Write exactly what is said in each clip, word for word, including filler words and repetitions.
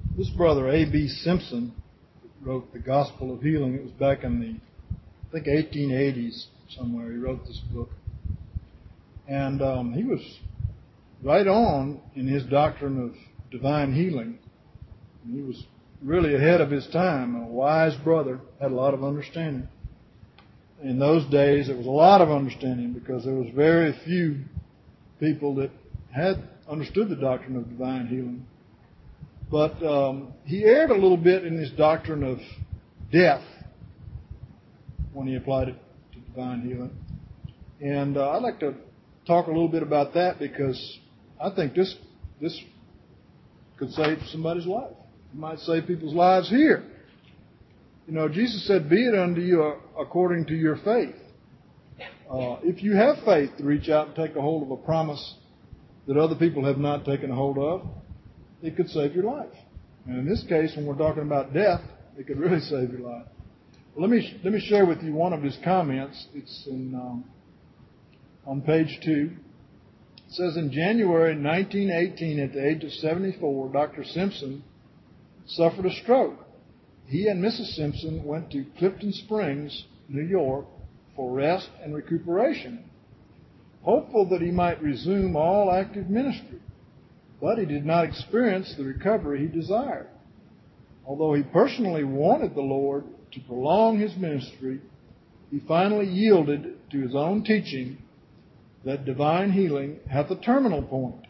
This brother, A B Simpson, wrote The Gospel of Healing. It was back in the, I think, eighteen eighties somewhere. He wrote this book. And um, he was right on in his doctrine of divine healing. And he was really ahead of his time. A wise brother, had a lot of understanding. In those days, it was a lot of understanding because there was very few people that had understood the doctrine of divine healing. But um, he erred a little bit in his doctrine of death when he applied it to divine healing. And uh, I'd like to talk a little bit about that because I think this this could save somebody's life. It might save people's lives here. You know, Jesus said, "Be it unto you according to your faith." Uh, if you have faith to reach out and take a hold of a promise that other people have not taken a hold of, it could save your life. And in this case, when we're talking about death, it could really save your life. Well, let me let me share with you one of his comments. It's in um, on page two. It says, in January nineteen eighteen, at the age of seventy-four, Doctor Simpson suffered a stroke. He and Missus Simpson went to Clifton Springs, New York, for rest and recuperation, hopeful that he might resume all active ministry. But he did not experience the recovery he desired. Although he personally wanted the Lord to prolong his ministry, he finally yielded to his own teaching that divine healing hath a terminal point.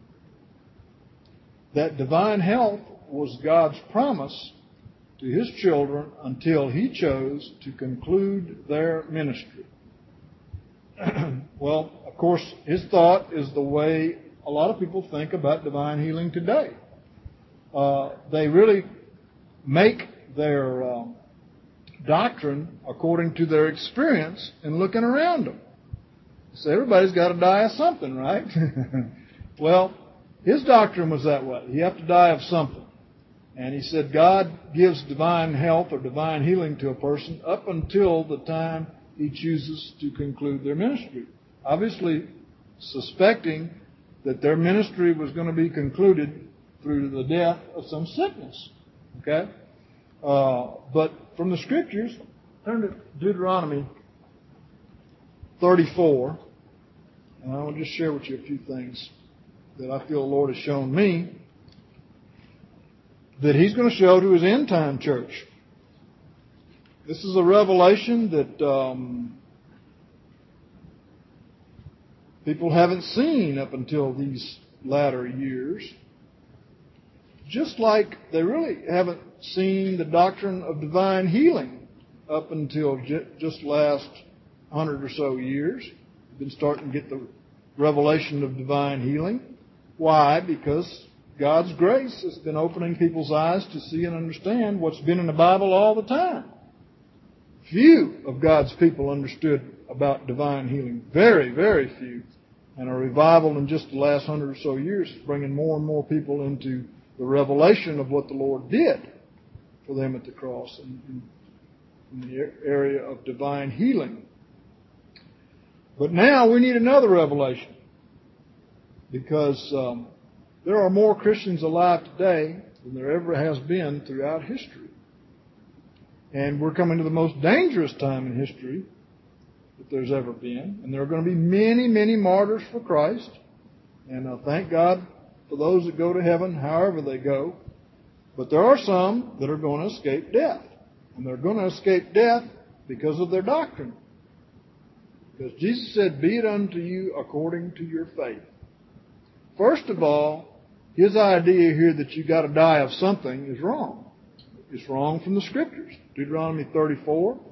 That divine health was God's promise to his children until he chose to conclude their ministry. Well, of course, his thought is the way a lot of people think about divine healing today. Uh, they really make their um, doctrine according to their experience and looking around them. So everybody's got to die of something, right? Well, his doctrine was that way. You have to die of something. And he said God gives divine health or divine healing to a person up until the time he chooses to conclude their ministry. Obviously, suspecting that their ministry was going to be concluded through the death of some sickness. Okay? Uh, but from the Scriptures, turn to Deuteronomy thirty-four. And I want to just share with you a few things that I feel the Lord has shown me that He's going to show to His end-time church. This is a revelation that um, people haven't seen up until these latter years. Just like they really haven't seen the doctrine of divine healing up until j- just last hundred or so years. We've been starting to get the revelation of divine healing. Why? Because God's grace has been opening people's eyes to see and understand what's been in the Bible all the time. Few of God's people understood about divine healing. Very, very few. And a revival in just the last hundred or so years is bringing more and more people into the revelation of what the Lord did for them at the cross in, in, in the area of divine healing. But now we need another revelation because um, there are more Christians alive today than there ever has been throughout history. And we're coming to the most dangerous time in history that there's ever been. And there are going to be many, many martyrs for Christ. And I thank God for those that go to heaven, however they go. But there are some that are going to escape death. And they're going to escape death because of their doctrine. Because Jesus said, "Be it unto you according to your faith." First of all, his idea here that you got to die of something is wrong. It's wrong from the Scriptures. Deuteronomy thirty-four.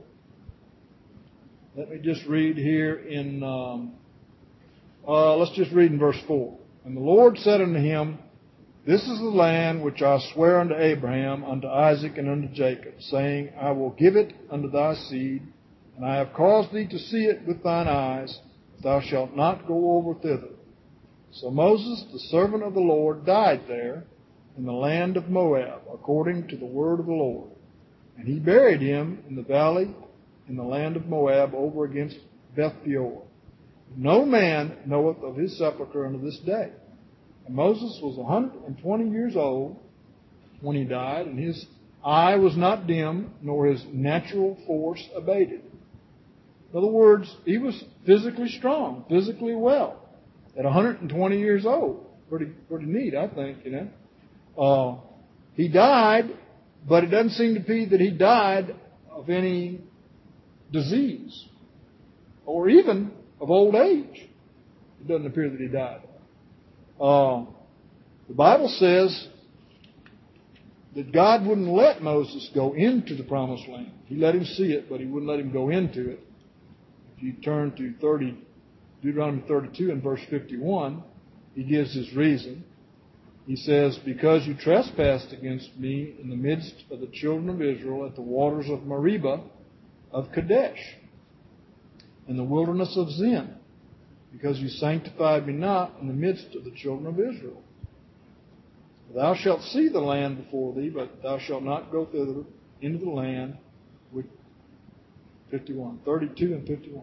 Let me just read here in, um, uh, let's just read in verse four. And the Lord said unto him, "This is the land which I swear unto Abraham, unto Isaac, and unto Jacob, saying, I will give it unto thy seed, and I have caused thee to see it with thine eyes, but thou shalt not go over thither." So Moses, the servant of the Lord, died there in the land of Moab, according to the word of the Lord. And he buried him in the valley in the land of Moab over against Beth Peor. No man knoweth of his sepulchre unto this day. And Moses was one hundred twenty years old when he died, and his eye was not dim, nor his natural force abated. In other words, he was physically strong, physically well, at one hundred twenty years old. Pretty, pretty neat, I think, you know. Uh, he died, but it doesn't seem to be that he died of any disease or even of old age. It doesn't appear that he died. Uh, the Bible says that God wouldn't let Moses go into the promised land. He let him see it, but he wouldn't let him go into it. If you turn to thirty, Deuteronomy thirty-two and verse fifty-one, he gives his reason. He says, because you trespassed against me in the midst of the children of Israel at the waters of Meribah of Kadesh, in the wilderness of Zin, because you sanctified me not in the midst of the children of Israel. Thou shalt see the land before thee, but thou shalt not go thither into the land. With fifty-one, thirty-two and fifty-one.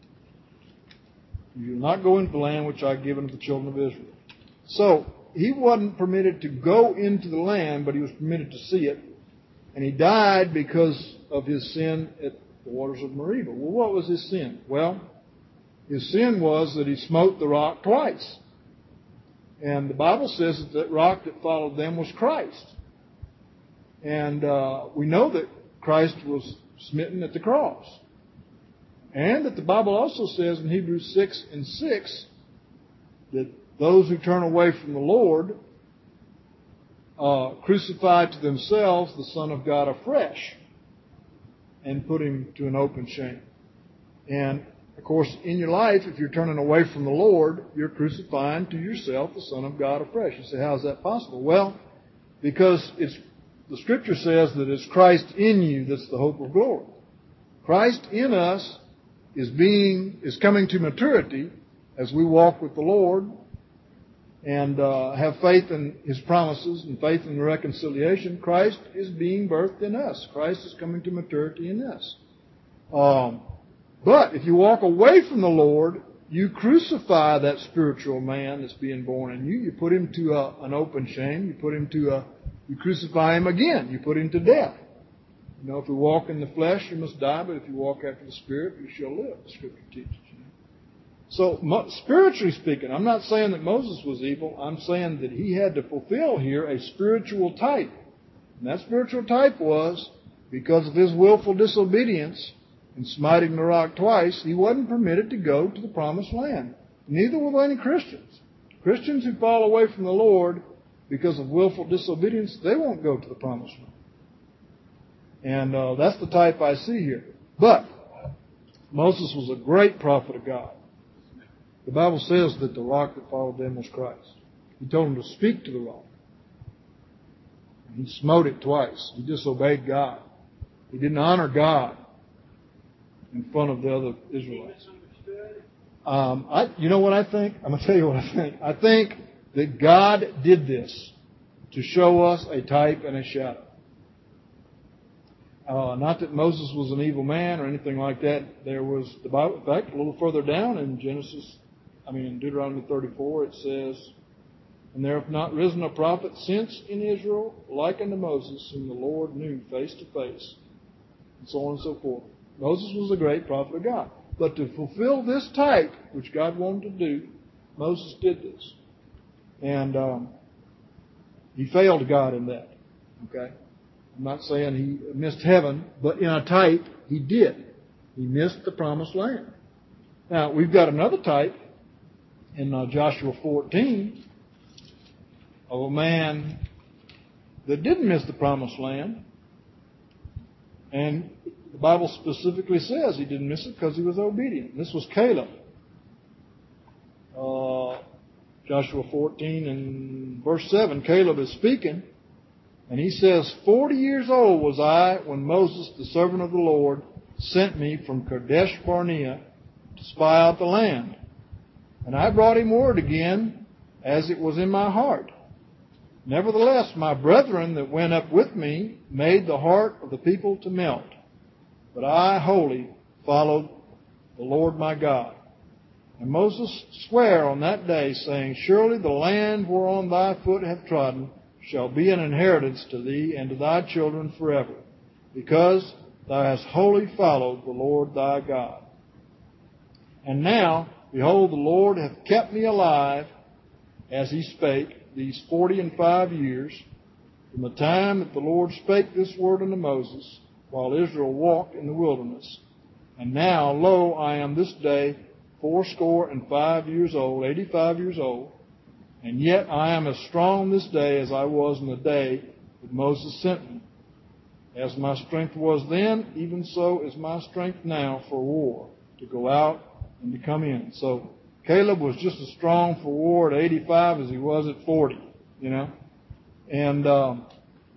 You will not go into the land which I have given to the children of Israel. So, he wasn't permitted to go into the land, but he was permitted to see it. And he died because of his sin at the waters of Meribah. Well, what was his sin? Well, his sin was that he smote the rock twice. And the Bible says that that rock that followed them was Christ. And uh, we know that Christ was smitten at the cross. And that the Bible also says in Hebrews six and six that those who turn away from the Lord uh, crucify to themselves the Son of God afresh and put him to an open shame. And of course, in your life, if you're turning away from the Lord, you're crucifying to yourself the Son of God afresh. You say, how is that possible? Well, because it's the Scripture says that it's Christ in you that's the hope of glory. Christ in us is being is coming to maturity as we walk with the Lord and uh, have faith in His promises and faith in the reconciliation. Christ is being birthed in us. Christ is coming to maturity in us. Um, But if you walk away from the Lord, you crucify that spiritual man that's being born in you. You put him to a, an open shame. You put him to a, you crucify him again. You put him to death. You know, if you walk in the flesh, you must die. But if you walk after the Spirit, you shall live. The Scripture teaches you. So, mo- spiritually speaking, I'm not saying that Moses was evil. I'm saying that he had to fulfill here a spiritual type. And that spiritual type was, because of his willful disobedience, in smiting the rock twice, he wasn't permitted to go to the promised land. Neither will any Christians. Christians who fall away from the Lord because of willful disobedience, they won't go to the promised land. And uh, that's the type I see here. But Moses was a great prophet of God. The Bible says that the rock that followed them was Christ. He told him to speak to the rock. He smote it twice. He disobeyed God. He didn't honor God in front of the other Israelites. Um, I, you know what I think? I'm going to tell you what I think. I think that God did this to show us a type and a shadow. Uh, not that Moses was an evil man or anything like that. There was, the Bible, in fact, a little further down in Genesis, I mean in Deuteronomy thirty-four, it says, and there hath not risen a prophet since in Israel like unto Moses, whom the Lord knew face to face, and so on and so forth. Moses was a great prophet of God. But to fulfill this type, which God wanted to do, Moses did this. And um, he failed God in that. Okay? I'm not saying he missed heaven, but in a type, he did. He missed the promised land. Now, we've got another type in uh, Joshua fourteen of a man that didn't miss the promised land. And the Bible specifically says he didn't miss it because he was obedient. This was Caleb. Uh, Joshua fourteen and verse seven, Caleb is speaking. And he says, Forty years old was I when Moses, the servant of the Lord, sent me from Kadesh Barnea to spy out the land. And I brought him word again, as it was in my heart. Nevertheless, my brethren that went up with me made the heart of the people to melt. But I wholly followed the Lord my God. And Moses sware on that day, saying, Surely the land whereon thy foot hath trodden shall be an inheritance to thee and to thy children forever, because thou hast wholly followed the Lord thy God. And now, behold, the Lord hath kept me alive, as he spake, these forty and five years, from the time that the Lord spake this word unto Moses, while Israel walked in the wilderness. And now, lo, I am this day fourscore and five years old, eighty-five years old, and yet I am as strong this day as I was in the day that Moses sent me. As my strength was then, even so is my strength now for war, to go out and to come in. So Caleb was just as strong for war at eighty-five as he was at forty, you know. And um,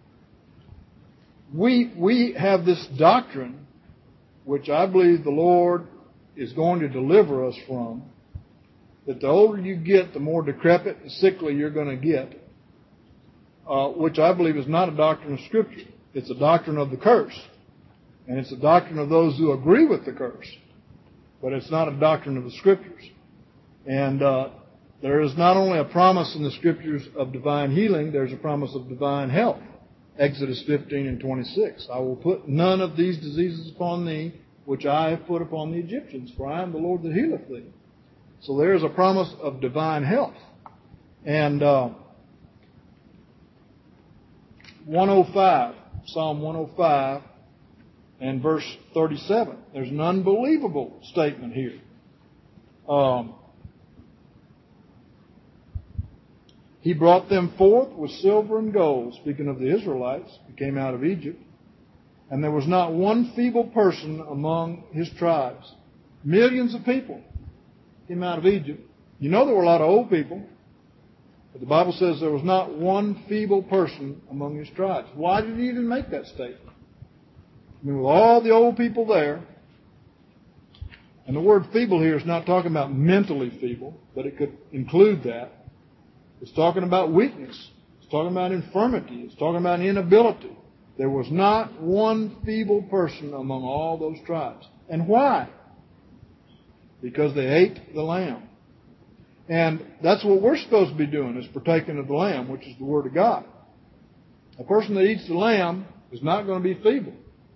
we we have this doctrine, which I believe the Lord is going to deliver us from, that the older you get, the more decrepit and sickly you're going to get, uh, which I believe is not a doctrine of Scripture. It's a doctrine of the curse. And it's a doctrine of those who agree with the curse. But it's not a doctrine of the Scriptures. And uh, there is not only a promise in the Scriptures of divine healing, there's a promise of divine health. Exodus fifteen and twenty-six. I will put none of these diseases upon thee, which I have put upon the Egyptians, for I am the Lord that healeth thee. So there is a promise of divine health. And uh, one oh five, Psalm one oh five and verse thirty-seven. There's an unbelievable statement here. Um, he brought them forth with silver and gold, speaking of the Israelites who came out of Egypt. And there was not one feeble person among his tribes. Millions of people came out of Egypt. You know there were a lot of old people. But the Bible says there was not one feeble person among his tribes. Why did he even make that statement? I mean, with all the old people there, and the word feeble here is not talking about mentally feeble, but it could include that. It's talking about weakness. It's talking about infirmity. It's talking about inability. There was not one feeble person among all those tribes. And why? Because they ate the lamb. And that's what we're supposed to be doing, is partaking of the lamb, which is the Word of God. A person that eats the lamb is not going to be feeble.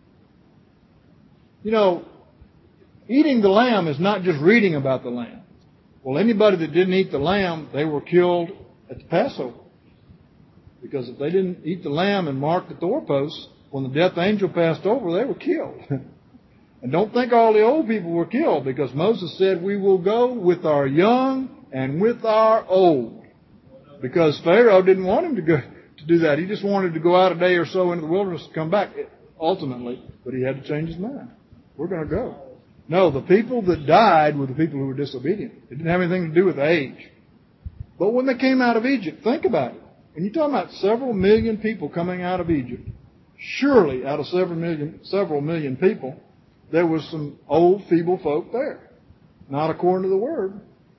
You know, eating the lamb is not just reading about the lamb. Well, anybody that didn't eat the lamb, they were killed at the Passover. Because if they didn't eat the lamb and mark the doorposts, when the death angel passed over, they were killed. And don't think all the old people were killed, because Moses said, we will go with our young and with our old. Because Pharaoh didn't want him to go to do that. He just wanted to go out a day or so into the wilderness and come back, ultimately. But he had to change his mind. We're going to go. No, the people that died were the people who were disobedient. It didn't have anything to do with age. But when they came out of Egypt, think about it. When you're talking about several million people coming out of Egypt, surely out of several million, several million people, there was some old, feeble folk there. Not according to the Word.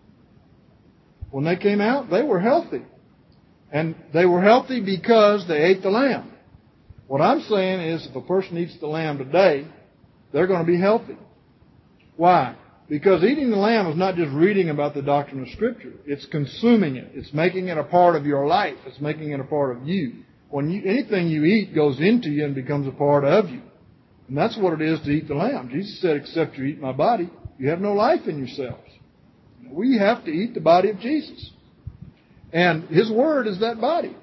When they came out, they were healthy. And they were healthy because they ate the lamb. What I'm saying is, if a person eats the lamb today, they're going to be healthy. Why? Because eating the lamb is not just reading about the doctrine of Scripture. It's consuming it. It's making it a part of your life. It's making it a part of you. When you, anything you eat goes into you and becomes a part of you. And that's what it is to eat the lamb. Jesus said, except you eat my body, you have no life in yourselves. We have to eat the body of Jesus. And His Word is that body.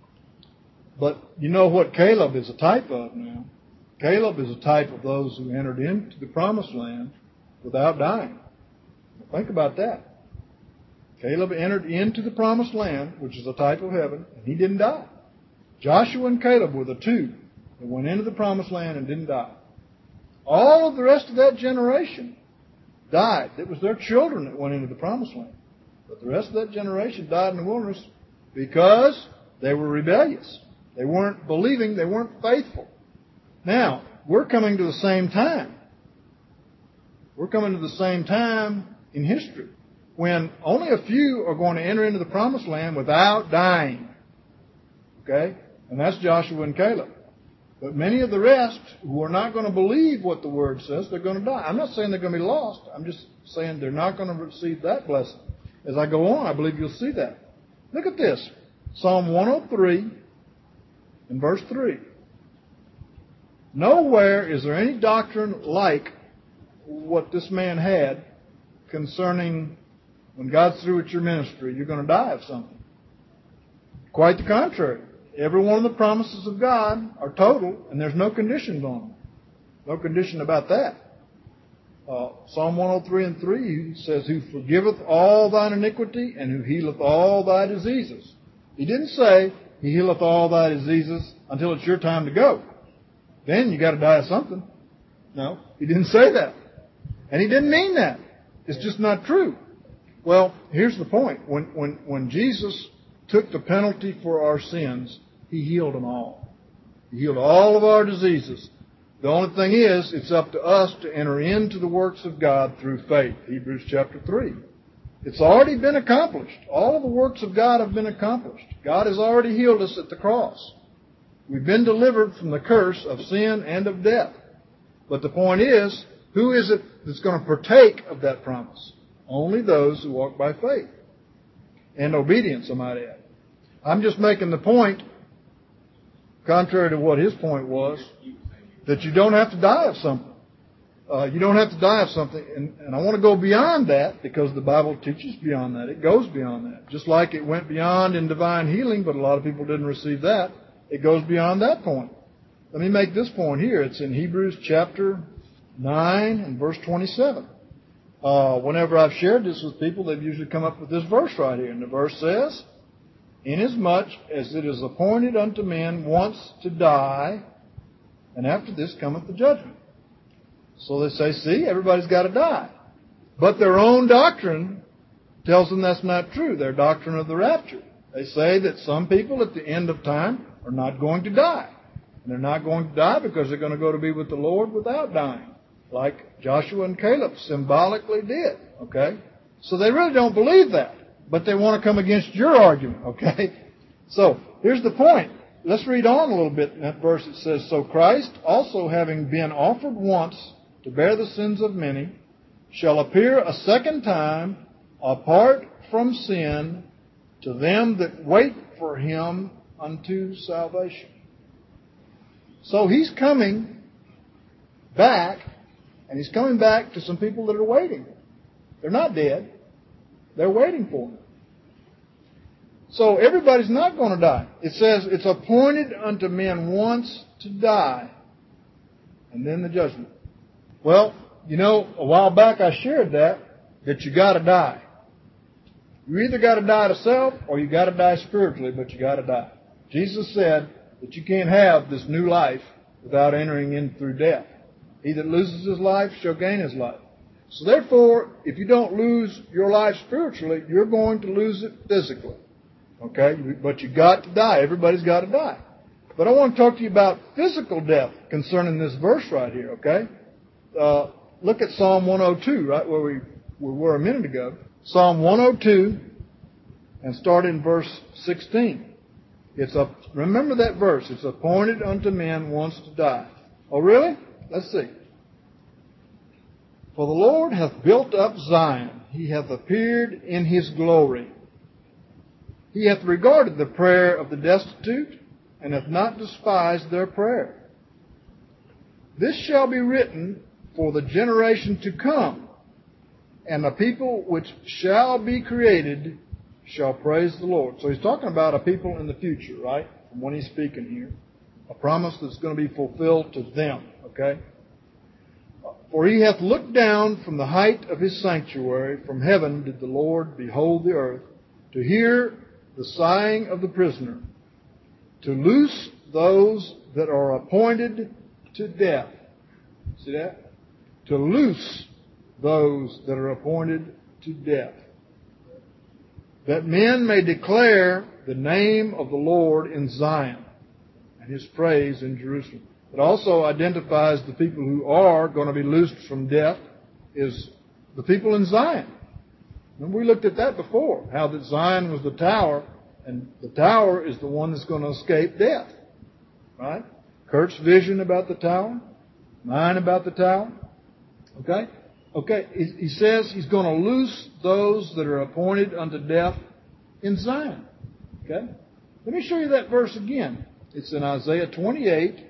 But you know what Caleb is a type of now? Caleb is a type of those who entered into the promised land without dying. Now think about that. Caleb entered into the promised land, which is a type of heaven, and he didn't die. Joshua and Caleb were the two that went into the promised land and didn't die. All of the rest of that generation died. It was their children that went into the promised land. But the rest of that generation died in the wilderness because they were rebellious. They weren't believing. They weren't faithful. Now, we're coming to the same time. We're coming to the same time in history when only a few are going to enter into the promised land without dying. Okay? And that's Joshua and Caleb. But many of the rest who are not going to believe what the Word says, they're going to die. I'm not saying they're going to be lost. I'm just saying they're not going to receive that blessing. As I go on, I believe you'll see that. Look at this. Psalm one oh three in verse three. Nowhere is there any doctrine like what this man had concerning when God's through with your ministry, you're going to die of something. Quite the contrary. Every one of the promises of God are total, and there's no conditions on them. No condition about that. Uh, Psalm one oh three and three says, Who forgiveth all thine iniquity, and who healeth all thy diseases. He didn't say, He healeth all thy diseases until it's your time to go. Then you got to die of something. No, He didn't say that. And He didn't mean that. It's just not true. Well, here's the point. When, when, when Jesus took the penalty for our sins, He healed them all. He healed all of our diseases. The only thing is, it's up to us to enter into the works of God through faith. Hebrews chapter three. It's already been accomplished. All of the works of God have been accomplished. God has already healed us at the cross. We've been delivered from the curse of sin and of death. But the point is, who is it that's going to partake of that promise? Only those who walk by faith. And obedience, I might add. I'm just making the point, contrary to what his point was, that you don't have to die of something. Uh, you don't have to die of something. And, and I want to go beyond that because the Bible teaches beyond that. It goes beyond that. Just like it went beyond in divine healing, but a lot of people didn't receive that. It goes beyond that point. Let me make this point here. It's in Hebrews chapter nine and verse twenty-seven. Uh, whenever I've shared this with people, they've usually come up with this verse right here. And the verse says, Inasmuch as it is appointed unto men once to die, and after this cometh the judgment. So they say, see, everybody's got to die. But their own doctrine tells them that's not true. Their doctrine of the rapture. They say that some people at the end of time are not going to die. And they're not going to die because they're going to go to be with the Lord without dying. Like Joshua and Caleb symbolically did. Okay? So they really don't believe that. But they want to come against your argument. Okay? So, here's the point. Let's read on a little bit in that verse. It says, So Christ, also having been offered once to bear the sins of many, shall appear a second time apart from sin to them that wait for Him unto salvation. So He's coming back, and He's coming back to some people that are waiting. They're not dead. They're waiting for Him. So everybody's not going to die. It says it's appointed unto men once to die, and then the judgment. Well, you know, a while back I shared that, that you got to die. You either got to die to self or you got to die spiritually, but you got to die. Jesus said that you can't have this new life without entering in through death. He that loses his life shall gain his life. So therefore, if you don't lose your life spiritually, you're going to lose it physically. Okay? But you got to die. Everybody's got to die. But I want to talk to you about physical death concerning this verse right here, okay? Uh, look at Psalm one oh two, right where we, we were a minute ago. Psalm one oh two, and start in verse sixteen. It's a, remember that verse. It's appointed unto men once to die. Oh, really? Let's see. For the Lord hath built up Zion. He hath appeared in His glory. He hath regarded the prayer of the destitute, and hath not despised their prayer. This shall be written for the generation to come, and the people which shall be created shall praise the Lord. So he's talking about a people in the future, right? From when he's speaking here. A promise that's going to be fulfilled to them, okay? For He hath looked down from the height of His sanctuary. From heaven did the Lord behold the earth, to hear the sighing of the prisoner, to loose those that are appointed to death. See that? To loose those that are appointed to death, that men may declare the name of the Lord in Zion and His praise in Jerusalem. It also identifies the people who are going to be loosed from death is the people in Zion. And we looked at that before, how that Zion was the tower, and the tower is the one that's going to escape death. Right? Kurt's vision about the tower, mine about the tower. Okay? Okay, he says He's going to loose those that are appointed unto death in Zion. Okay? Let me show you that verse again. It's in Isaiah twenty-eight.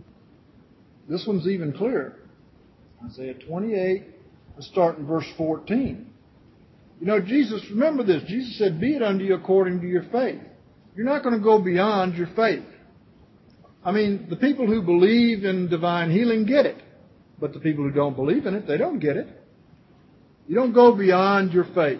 This one's even clearer. Isaiah twenty-eight, let's start in verse fourteen. You know, Jesus, remember this. Jesus said, be it unto you according to your faith. You're not going to go beyond your faith. I mean, the people who believe in divine healing get it. But the people who don't believe in it, they don't get it. You don't go beyond your faith.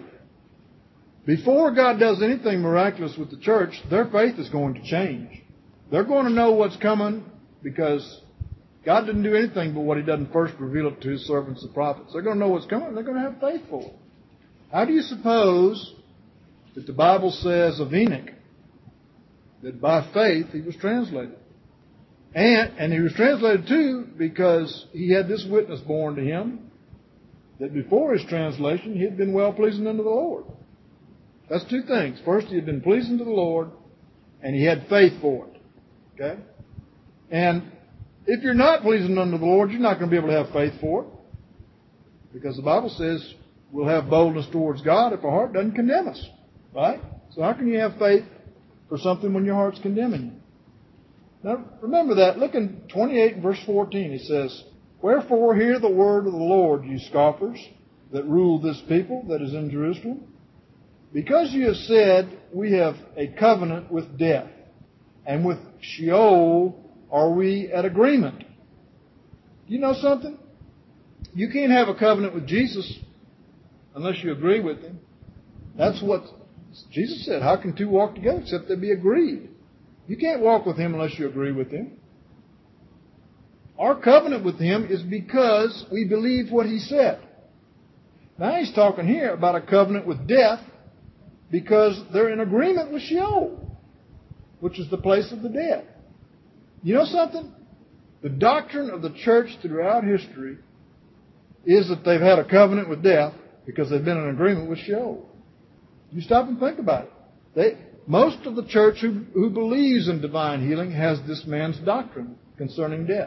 Before God does anything miraculous with the church, their faith is going to change. They're going to know what's coming because God didn't do anything but what He doesn't first reveal it to His servants, the prophets. They're going to know what's coming. They're going to have faith for it. How do you suppose that the Bible says of Enoch that by faith he was translated? And, and he was translated too because he had this witness born to him that before his translation he had been well-pleasing unto the Lord. That's two things. First, he had been pleasing to the Lord and he had faith for it. Okay? And if you're not pleasing unto the Lord, you're not going to be able to have faith for it. Because the Bible says we'll have boldness towards God if our heart doesn't condemn us. Right? So how can you have faith for something when your heart's condemning you? Now, remember that. Look in twenty-eight verse fourteen. It says, wherefore hear the word of the Lord, you scoffers, that rule this people that is in Jerusalem. Because you have said, we have a covenant with death, and with Sheol are we at agreement. You know something? You can't have a covenant with Jesus unless you agree with Him. That's what Jesus said. How can two walk together except they be agreed? You can't walk with Him unless you agree with Him. Our covenant with Him is because we believe what He said. Now He's talking here about a covenant with death because they're in agreement with Sheol, which is the place of the dead. You know something? The doctrine of the church throughout history is that they've had a covenant with death because they've been in agreement with Sheol. You stop and think about it. They, most of the church who, who believes in divine healing has this man's doctrine concerning death.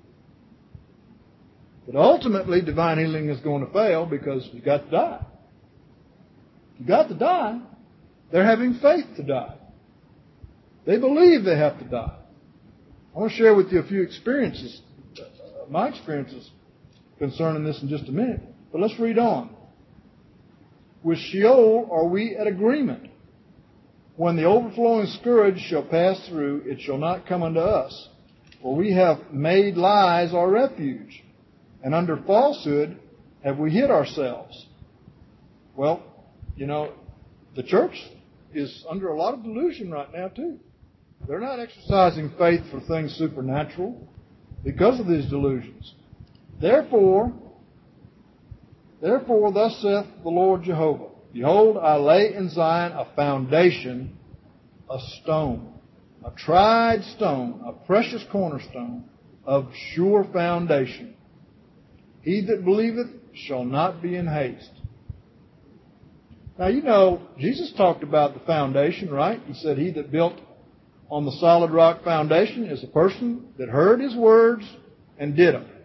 But ultimately, divine healing is going to fail because you've got to die. You've got to die. They're having faith to die. They believe they have to die. I want to share with you a few experiences, my experiences concerning this in just a minute. But let's read on. With Sheol are we at agreement. When the overflowing scourge shall pass through, it shall not come unto us. For we have made lies our refuge, and under falsehood have we hid ourselves. Well, you know, the church is under a lot of delusion right now too. They're not exercising faith for things supernatural because of these delusions. Therefore, therefore, thus saith the Lord Jehovah, behold, I lay in Zion a foundation, a stone, a tried stone, a precious cornerstone of sure foundation. He that believeth shall not be in haste. Now, you know, Jesus talked about the foundation, right? He said, he that built on the solid rock foundation is a person that heard His words and did them.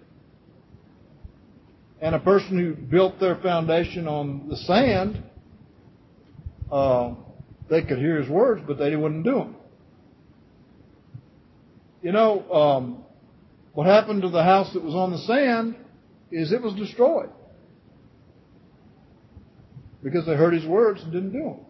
And a person who built their foundation on the sand, uh, they could hear His words, but they wouldn't do them. You know, um, what happened to the house that was on the sand is it was destroyed. Because they heard His words and didn't do them.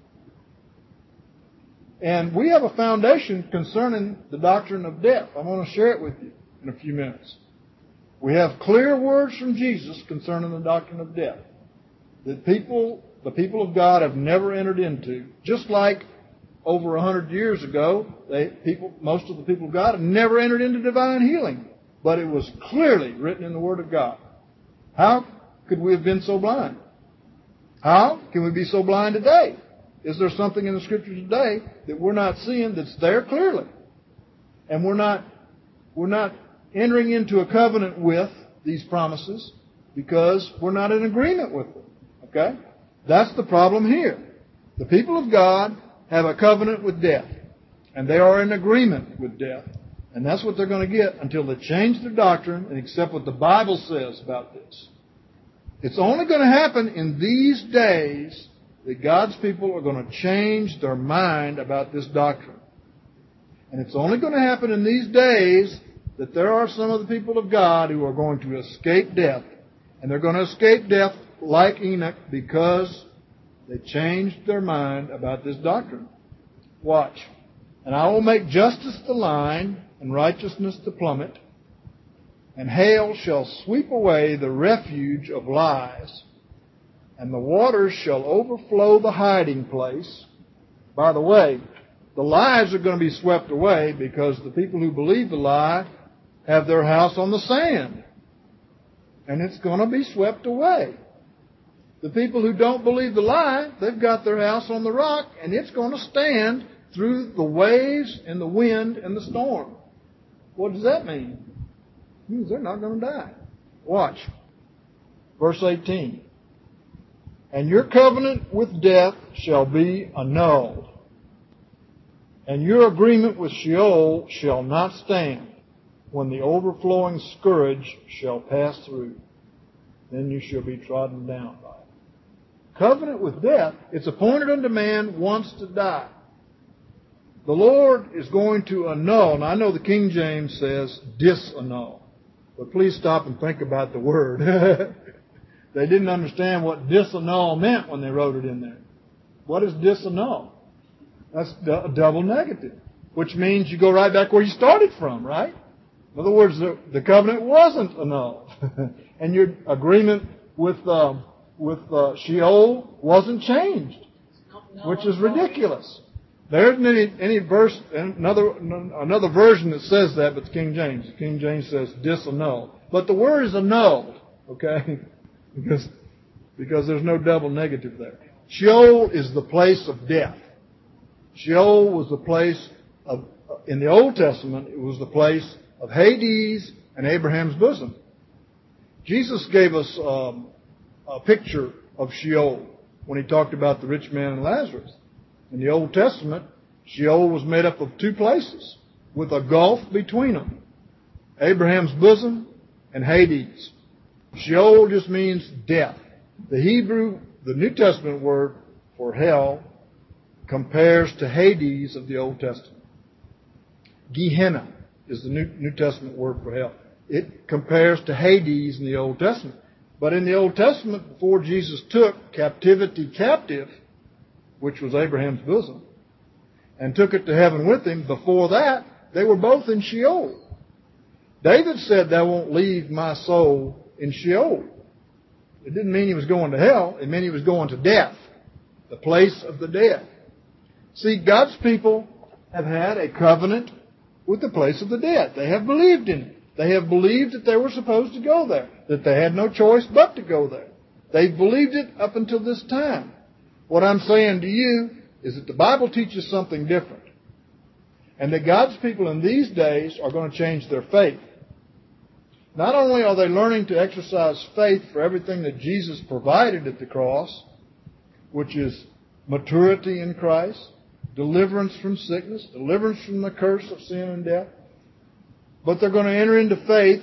And we have a foundation concerning the doctrine of death. I'm going to share it with you in a few minutes. We have clear words from Jesus concerning the doctrine of death that people, the people of God have never entered into. Just like over a hundred years ago, they, people, most of the people of God have never entered into divine healing. But it was clearly written in the Word of God. How could we have been so blind? How can we be so blind today? Is there something in the Scriptures today that we're not seeing that's there clearly? And we're not, we're not entering into a covenant with these promises because we're not in agreement with them. Okay? That's the problem here. The people of God have a covenant with death. And they are in agreement with death. And that's what they're going to get until they change their doctrine and accept what the Bible says about this. It's only going to happen in these days that God's people are going to change their mind about this doctrine. And it's only going to happen in these days that there are some of the people of God who are going to escape death. And they're going to escape death like Enoch because they changed their mind about this doctrine. Watch. And I will make justice the line and righteousness the plummet, and hail shall sweep away the refuge of lies, and the waters shall overflow the hiding place. By the way, the lies are going to be swept away because the people who believe the lie have their house on the sand. And it's going to be swept away. The people who don't believe the lie, they've got their house on the rock, and it's going to stand through the waves and the wind and the storm. What does that mean? It means they're not going to die. Watch. Verse eighteen. And your covenant with death shall be annulled, and your agreement with Sheol shall not stand, when the overflowing scourge shall pass through. Then you shall be trodden down by it. Covenant with death, it's appointed unto man once to die. The Lord is going to annul, and I know the King James says disannul, but please stop and think about the word. They didn't understand what disannul meant when they wrote it in there. What is disannul? That's a double negative, which means you go right back where you started from, right? In other words, the, the covenant wasn't annulled. And your agreement with uh, with uh, Sheol wasn't changed, which is ridiculous. There isn't any, any verse, another another version that says that, but the King James. The King James says disannul. But the word is annulled, okay? Because, because there's no double negative there. Sheol is the place of death. Sheol was the place of, in the Old Testament, it was the place of Hades and Abraham's bosom. Jesus gave us um, a picture of Sheol when he talked about the rich man and Lazarus. In the Old Testament, Sheol was made up of two places with a gulf between them. Abraham's bosom and Hades. Sheol just means death. The Hebrew, the New Testament word for hell compares to Hades of the Old Testament. Gehenna is the New, New Testament word for hell. It compares to Hades in the Old Testament. But in the Old Testament, before Jesus took captivity captive, which was Abraham's bosom, and took it to heaven with him, before that, they were both in Sheol. David said, "Thou won't leave my soul in Sheol." It didn't mean he was going to hell. It meant he was going to death, the place of the dead. See, God's people have had a covenant with the place of the dead. They have believed in it. They have believed that they were supposed to go there, that they had no choice but to go there. They've believed it up until this time. What I'm saying to you is that the Bible teaches something different, and that God's people in these days are going to change their faith. Not only are they learning to exercise faith for everything that Jesus provided at the cross, which is maturity in Christ, deliverance from sickness, deliverance from the curse of sin and death, but they're going to enter into faith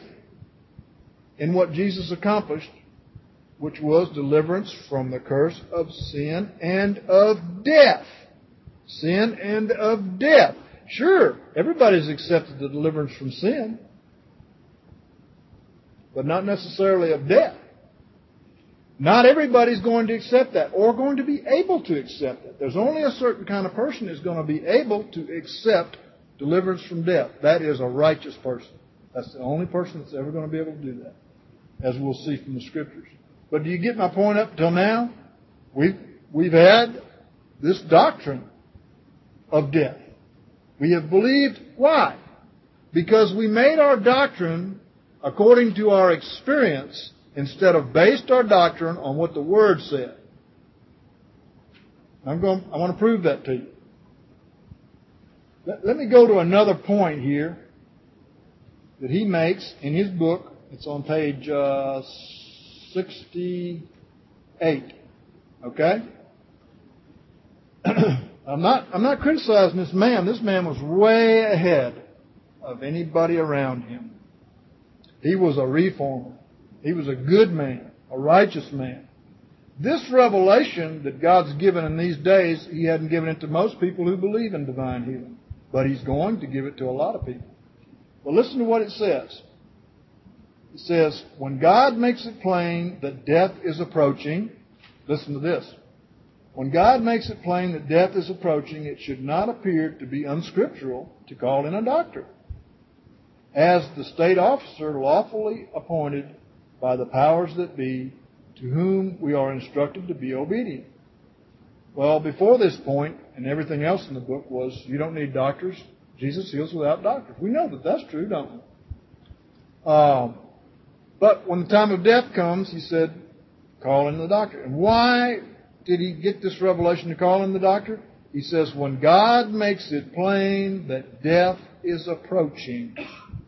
in what Jesus accomplished, which was deliverance from the curse of sin and of death. Sin and of death. Sure, everybody's accepted the deliverance from sin, but not necessarily of death. Not everybody's going to accept that or going to be able to accept it. There's only a certain kind of person who's going to be able to accept deliverance from death. That is a righteous person. That's the only person that's ever going to be able to do that, as we'll see from the Scriptures. But do you get my point up till now? We've, we've had this doctrine of death. We have believed. Why? Because we made our doctrine according to our experience instead of based our doctrine on what the Word said. I'm going, I want to prove that to you. Let, let me go to another point here that he makes in his book. It's on page uh, sixty-eight. Okay? I'm not, I'm not criticizing this man. This man was way ahead of anybody around him. He was a reformer. He was a good man, a righteous man. This revelation that God's given in these days, He hadn't given it to most people who believe in divine healing. but He's going to give it to a lot of people. Well, listen to what it says. It says, when God makes it plain that death is approaching, listen to this. When God makes it plain that death is approaching, it should not appear to be unscriptural to call in a doctor, as the state officer lawfully appointed by the powers that be, to whom we are instructed to be obedient. Well, before this point, and everything else in the book was, you don't need doctors. Jesus heals without doctors. We know that that's true, don't we? Um, but when the time of death comes, He said, call in the doctor. And why did He get this revelation to call in the doctor? He says, when God makes it plain that death is approaching.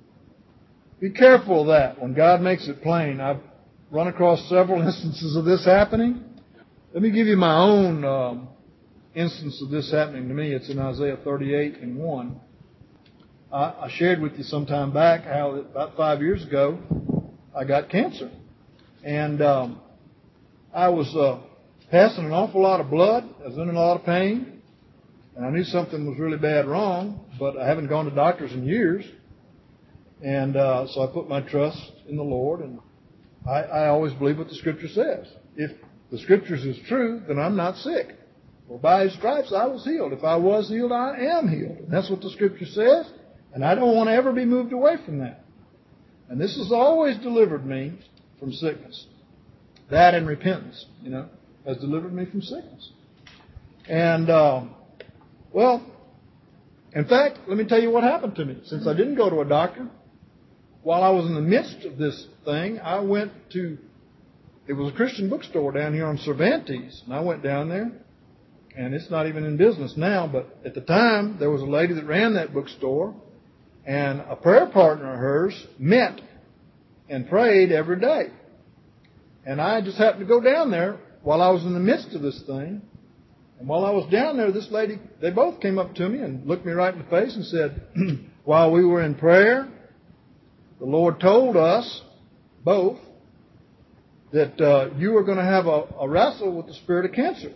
Be careful of that. When God makes it plain. I've run across several instances of this happening. Let me give you my own um, instance of this happening to me. It's in Isaiah thirty-eight and one. I, I shared with you some time back how about five years ago I got cancer. And um, I was uh, passing an awful lot of blood. I was in a lot of pain. And I knew something was really bad wrong, but I haven't gone to doctors in years. And uh, so I put my trust in the Lord, and I, I always believe what the Scripture says. If the Scriptures is true, then I'm not sick. For by His stripes I was healed. If I was healed, I am healed. And that's what the Scripture says, and I don't want to ever be moved away from that. And this has always delivered me from sickness. That and repentance, you know, has delivered me from sickness. And, um, well, in fact, let me tell you what happened to me. Since I didn't go to a doctor, while I was in the midst of this thing, I went to, it was a Christian bookstore down here on Cervantes, and I went down there, and it's not even in business now, but at the time, there was a lady that ran that bookstore, and a prayer partner of hers met and prayed every day. And I just happened to go down there while I was in the midst of this thing, and while I was down there, this lady, they both came up to me and looked me right in the face and said, while we were in prayer, the Lord told us both that uh, you were going to have a, a wrestle with the spirit of cancer,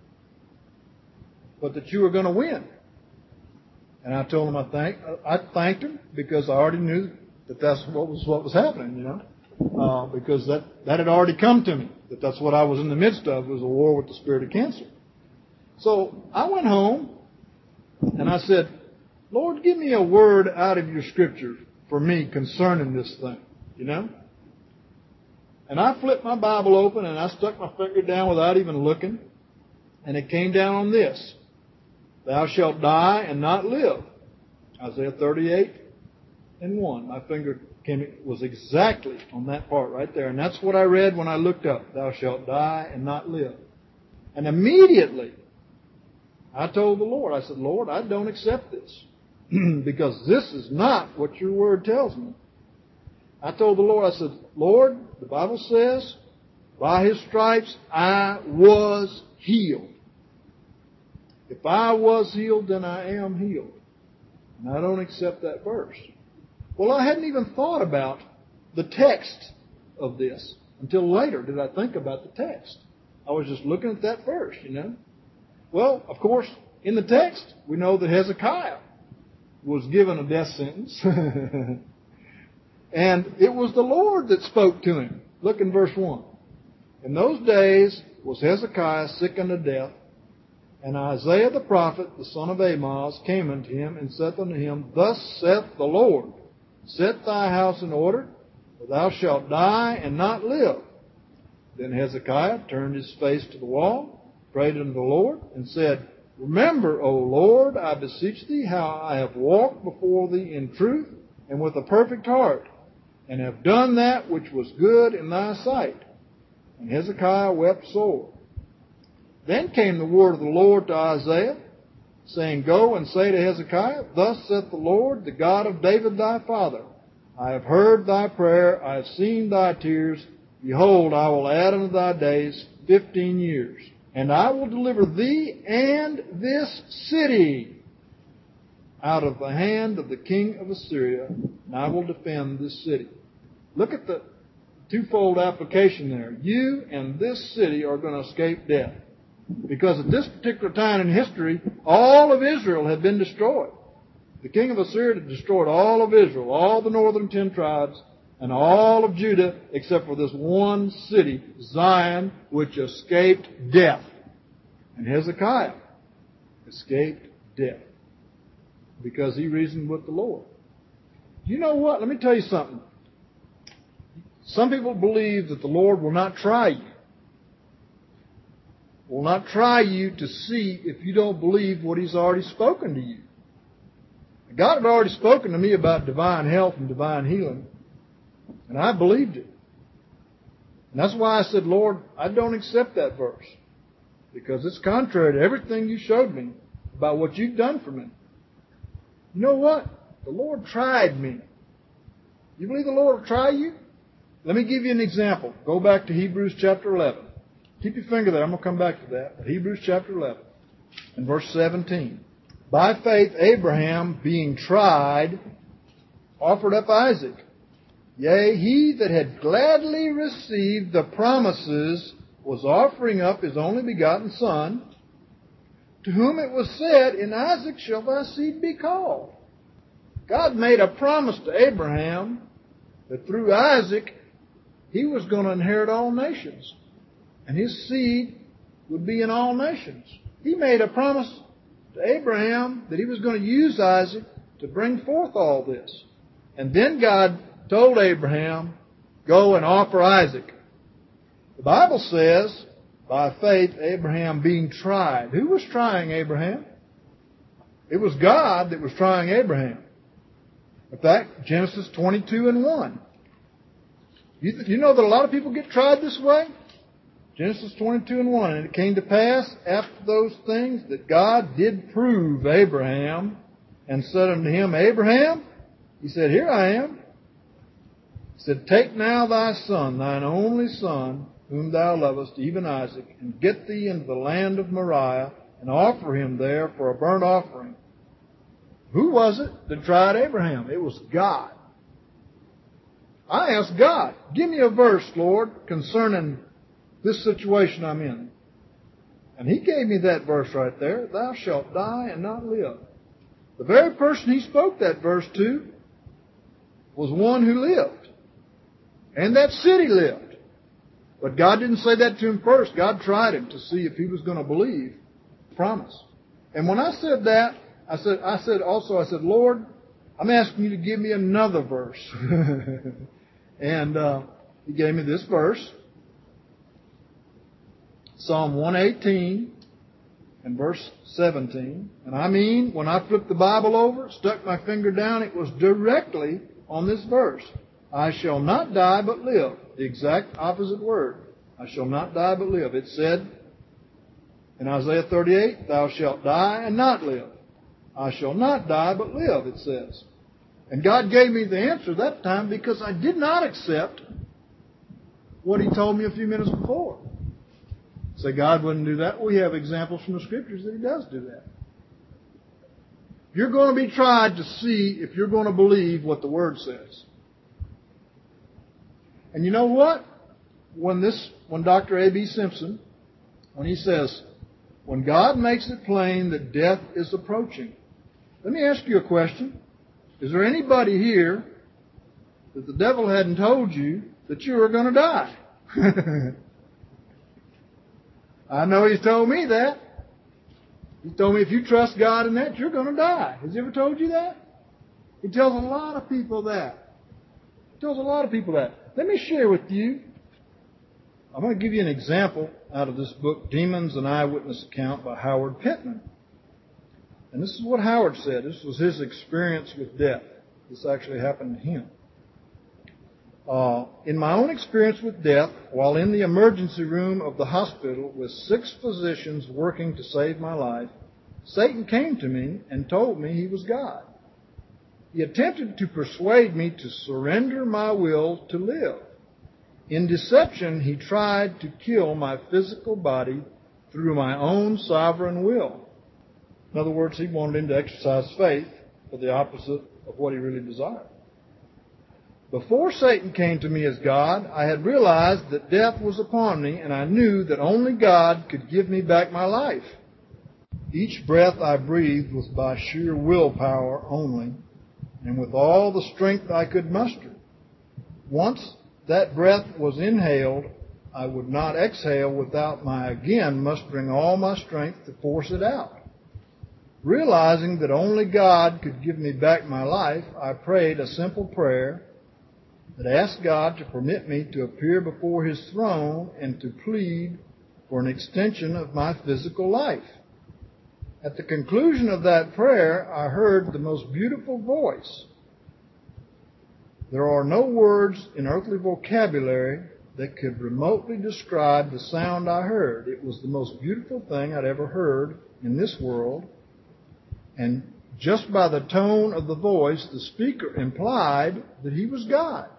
but that you were going to win. And I told him I thank I thanked him because I already knew that that's what was what was happening, you know, uh, because that that had already come to me, that that's what I was in the midst of, was a war with the spirit of cancer. So I went home and I said, Lord, give me a word out of your Scripture for me concerning this thing, you know. And I flipped my Bible open and I stuck my finger down without even looking. And it came down on this. Thou shalt die and not live. Isaiah thirty-eight and one. My finger came, was exactly on that part right there. And that's what I read when I looked up. Thou shalt die and not live. And immediately I told the Lord, I said, Lord, I don't accept this. Because this is not what your word tells me. I told the Lord, I said, Lord, the Bible says, by His stripes I was healed. If I was healed, then I am healed. And I don't accept that verse. Well, I hadn't even thought about the text of this until later did I think about the text. I was just looking at that verse, you know. Well, of course, in the text, we know that Hezekiah was given a death sentence. And it was the Lord that spoke to him. Look in verse one. In those days was Hezekiah sick unto death, and Isaiah the prophet, the son of Amoz, came unto him and saith unto him, Thus saith the Lord, Set thy house in order, for thou shalt die and not live. Then Hezekiah turned his face to the wall, prayed unto the Lord, and said, Remember, O Lord, I beseech thee, how I have walked before thee in truth and with a perfect heart, and have done that which was good in thy sight. And Hezekiah wept sore. Then came the word of the Lord to Isaiah, saying, Go and say to Hezekiah, Thus saith the Lord, the God of David thy father, I have heard thy prayer, I have seen thy tears. Behold, I will add unto thy days fifteen years. And I will deliver thee and this city out of the hand of the king of Assyria, and I will defend this city. Look at the twofold application there. You and this city are going to escape death. Because at this particular time in history, all of Israel had been destroyed. The king of Assyria destroyed all of Israel, all the northern ten tribes, and all of Judah, except for this one city, Zion, which escaped death. And Hezekiah escaped death because he reasoned with the Lord. You know what? Let me tell you something. Some people believe that the Lord will not try you. Will not try you to see if you don't believe what He's already spoken to you. God had already spoken to me about divine health and divine healing, and I believed it. And that's why I said, Lord, I don't accept that verse, because it's contrary to everything you showed me about what you've done for me. You know what? The Lord tried me. You believe the Lord will try you? Let me give you an example. Go back to Hebrews chapter eleven. Keep your finger there. I'm going to come back to that. Hebrews chapter eleven and verse seventeen. By faith Abraham, being tried, offered up Isaac. Yea, he that had gladly received the promises was offering up his only begotten son, to whom it was said, In Isaac shall thy seed be called. God made a promise to Abraham that through Isaac he was going to inherit all nations, and his seed would be in all nations. He made a promise to Abraham that he was going to use Isaac to bring forth all this. And then God told Abraham, go and offer Isaac. The Bible says, by faith, Abraham being tried. Who was trying Abraham? It was God that was trying Abraham. In fact, Genesis twenty-two and one. You, th- you know that a lot of people get tried this way? Genesis twenty-two and one. And it came to pass after those things that God did prove Abraham and said unto him, Abraham? He said, Here I am. He said, Take now thy son, thine only son, whom thou lovest, even Isaac, and get thee into the land of Moriah, and offer him there for a burnt offering. Who was it that tried Abraham? It was God. I asked God, give me a verse, Lord, concerning this situation I'm in. And He gave me that verse right there. Thou shalt die and not live. The very person He spoke that verse to was one who lived. And that city lived. But God didn't say that to him first. God tried him to see if he was going to believe the promise. And when I said that, I said, I said also, I said, Lord, I'm asking you to give me another verse. and uh, He gave me this verse. Psalm one eighteen and verse seventeen. And I mean, when I flipped the Bible over, stuck my finger down, it was directly on this verse. I shall not die but live. The exact opposite word. I shall not die but live. It said in Isaiah thirty-eight, Thou shalt die and not live. I shall not die but live, it says. And God gave me the answer that time because I did not accept what He told me a few minutes before. Say God wouldn't do that. We have examples from the Scriptures that He does do that. You're going to be tried to see if you're going to believe what the Word says. And you know what? When this, when Doctor A B Simpson, when he says, when God makes it plain that death is approaching, let me ask you a question. Is there anybody here that the devil hadn't told you that you were going to die? I know He's told me that. He told me if you trust God in that, you're going to die. Has He ever told you that? He tells a lot of people that. He tells a lot of people that. Let me share with you. I'm going to give you an example out of this book, Demons, an Eyewitness Account by Howard Pittman. And this is what Howard said. This was his experience with death. This actually happened to him. Uh, in my own experience with death, while in the emergency room of the hospital with six physicians working to save my life, Satan came to me and told me he was God. He attempted to persuade me to surrender my will to live. In deception, he tried to kill my physical body through my own sovereign will. In other words, he wanted him to exercise faith for the opposite of what he really desired. Before Satan came to me as God, I had realized that death was upon me, and I knew that only God could give me back my life. Each breath I breathed was by sheer willpower only, and with all the strength I could muster. Once that breath was inhaled, I would not exhale without my again mustering all my strength to force it out. Realizing that only God could give me back my life, I prayed a simple prayer that asked God to permit me to appear before His throne and to plead for an extension of my physical life. At the conclusion of that prayer, I heard the most beautiful voice. There are no words in earthly vocabulary that could remotely describe the sound I heard. It was the most beautiful thing I'd ever heard in this world. And just by the tone of the voice, the speaker implied that he was God.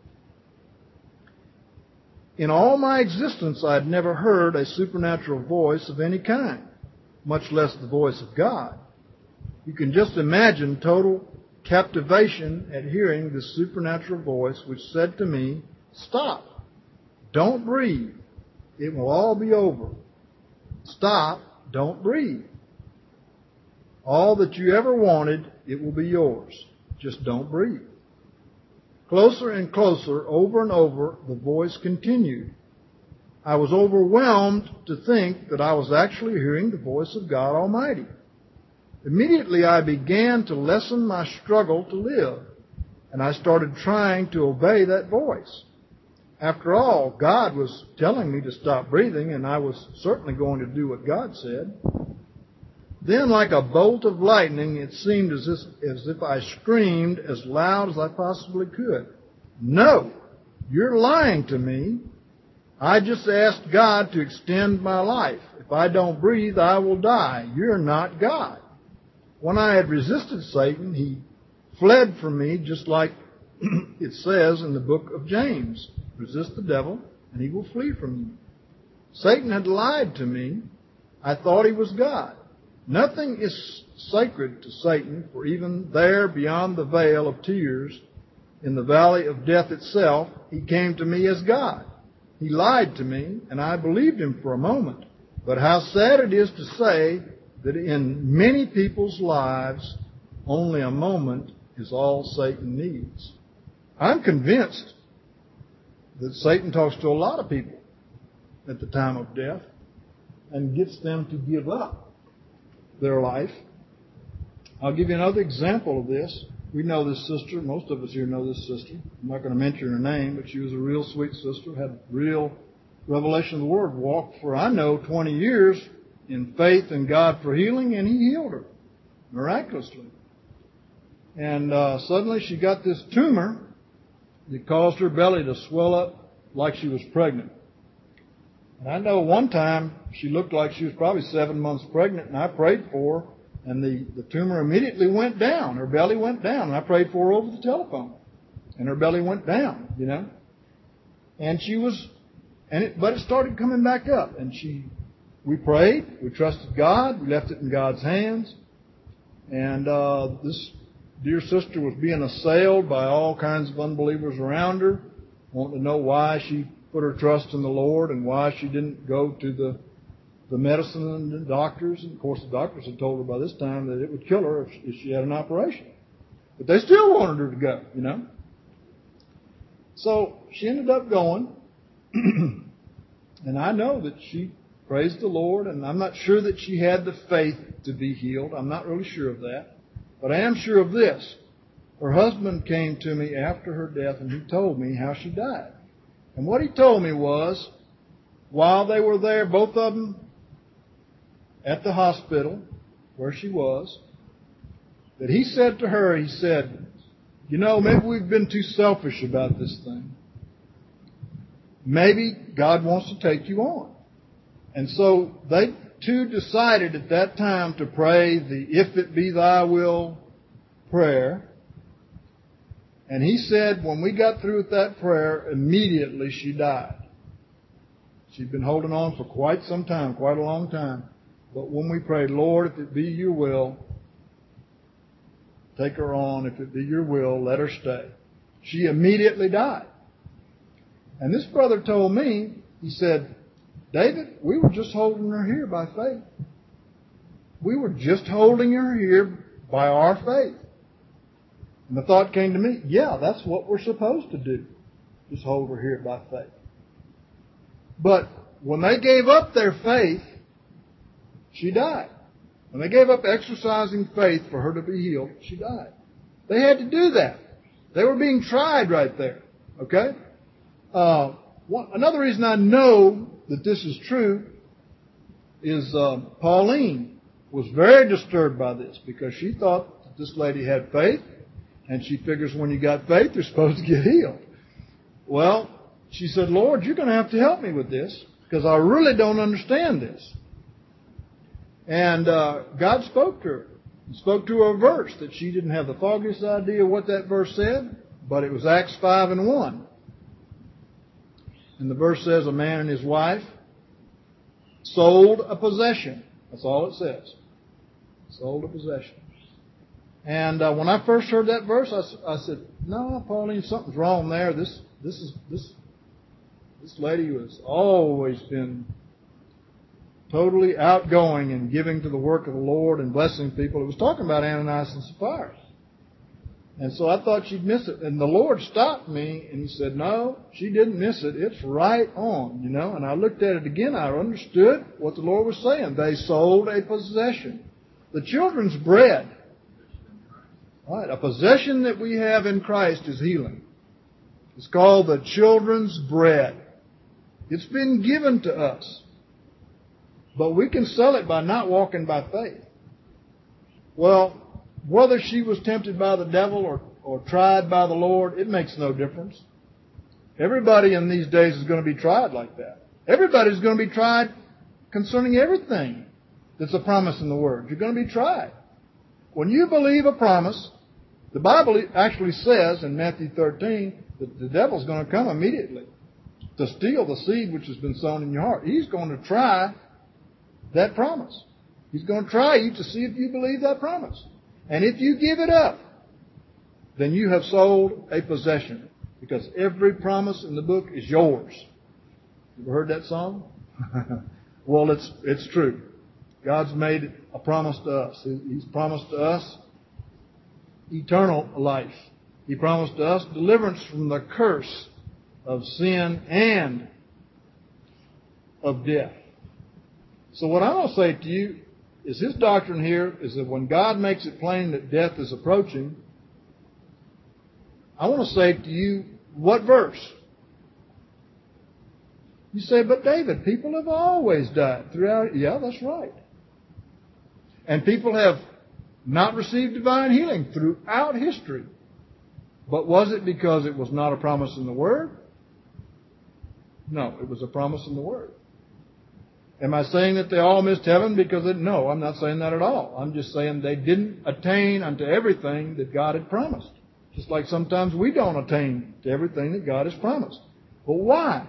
In all my existence, I had never heard a supernatural voice of any kind, much less the voice of God. You can just imagine total captivation at hearing this supernatural voice which said to me, "Stop. Don't breathe. It will all be over. Stop. Don't breathe. All that you ever wanted, it will be yours. Just don't breathe." Closer and closer, over and over, the voice continued. I was overwhelmed to think that I was actually hearing the voice of God Almighty. Immediately I began to lessen my struggle to live, and I started trying to obey that voice. After all, God was telling me to stop breathing, and I was certainly going to do what God said. Then, like a bolt of lightning, it seemed as if, as if I screamed as loud as I possibly could. "No, you're lying to me. I just asked God to extend my life. If I don't breathe, I will die. You're not God." When I had resisted Satan, he fled from me, just like it says in the book of James. Resist the devil, and he will flee from you. Satan had lied to me. I thought he was God. Nothing is sacred to Satan, for even there, beyond the veil of tears, in the valley of death itself, he came to me as God. He lied to me, and I believed him for a moment. But how sad it is to say that in many people's lives, only a moment is all Satan needs. I'm convinced that Satan talks to a lot of people at the time of death and gets them to give up their life. I'll give you another example of this. We know this sister. Most of us here know this sister. I'm not going to mention her name, but she was a real sweet sister, had real revelation of the Word, walked for, I know, twenty years in faith in God for healing, and He healed her miraculously. And uh, suddenly she got this tumor that caused her belly to swell up like she was pregnant. And I know one time she looked like she was probably seven months pregnant, and I prayed for her, and the, the tumor immediately went down. Her belly went down, and I prayed for her over the telephone. And her belly went down, you know. And she was, and it, but it started coming back up. And she, we prayed, we trusted God, we left it in God's hands. And uh, this dear sister was being assailed by all kinds of unbelievers around her, wanting to know why she put her trust in the Lord and why she didn't go to the the medicine and the doctors. And of course, the doctors had told her by this time that it would kill her if, if she had an operation. But they still wanted her to go, you know. So she ended up going. And I know that she praised the Lord, and I'm not sure that she had the faith to be healed. I'm not really sure of that. But I am sure of this. Her husband came to me after her death, and he told me how she died. And what he told me was, while they were there, both of them, at the hospital where she was, that he said to her, he said, "You know, maybe we've been too selfish about this thing. Maybe God wants to take you on." And so they two decided at that time to pray the "If it be thy will" prayer. And he said when we got through with that prayer, immediately she died. She'd been holding on for quite some time, quite a long time. But when we prayed, "Lord, if it be your will, take her on. If it be your will, let her stay," she immediately died. And this brother told me, he said, "David, we were just holding her here by faith. we were just holding her here by our faith. And the thought came to me, yeah, that's what we're supposed to do. Just hold her here by faith. But when they gave up their faith, she died. When they gave up exercising faith for her to be healed, she died. They had to do that. They were being tried right there. Okay? Uh, one, another reason I know that this is true is uh, Pauline was very disturbed by this because she thought that this lady had faith, and she figures when you got faith, you're supposed to get healed. Well, she said, Lord, you're going to have to help me with this because I really don't understand this. And uh, God spoke to her. He spoke to her a verse that she didn't have the foggiest idea what that verse said, but it was Acts five and one. And the verse says a man and his wife sold a possession. That's all it says. Sold a possession. And uh, when I first heard that verse, I, I said, no, Pauline, something's wrong there. This this is this this lady has always been totally outgoing and giving to the work of the Lord and blessing people. It was talking about Ananias and Sapphira. And so I thought she'd miss it. And the Lord stopped me and He said, no, she didn't miss it. It's right on, you know. And I looked at it again. I understood what the Lord was saying. They sold a possession. The children's bread. All right, a possession that we have in Christ is healing. It's called the children's bread. It's been given to us. But we can sell it by not walking by faith. Well, whether she was tempted by the devil or, or tried by the Lord, it makes no difference. Everybody in these days is going to be tried like that. Everybody's going to be tried concerning everything that's a promise in the Word. You're going to be tried. When you believe a promise, the Bible actually says in Matthew thirteen that the devil's going to come immediately to steal the seed which has been sown in your heart. He's going to try that promise. He's going to try you to see if you believe that promise. And if you give it up, then you have sold a possession. Because every promise in the book is yours. You ever heard that song? Well, it's it's true. God's made a promise to us. He's promised to us eternal life. He promised to us deliverance from the curse of sin and of death. So what I'm going to say to you is his doctrine here is that when God makes it plain that death is approaching, I want to say to you, what verse? You say, but David, people have always died throughout. Yeah, that's right. And people have not received divine healing throughout history. But was it because it was not a promise in the Word? No, it was a promise in the Word. Am I saying that they all missed heaven because it? No, I'm not saying that at all. I'm just saying they didn't attain unto everything that God had promised. Just like sometimes we don't attain to everything that God has promised. But why?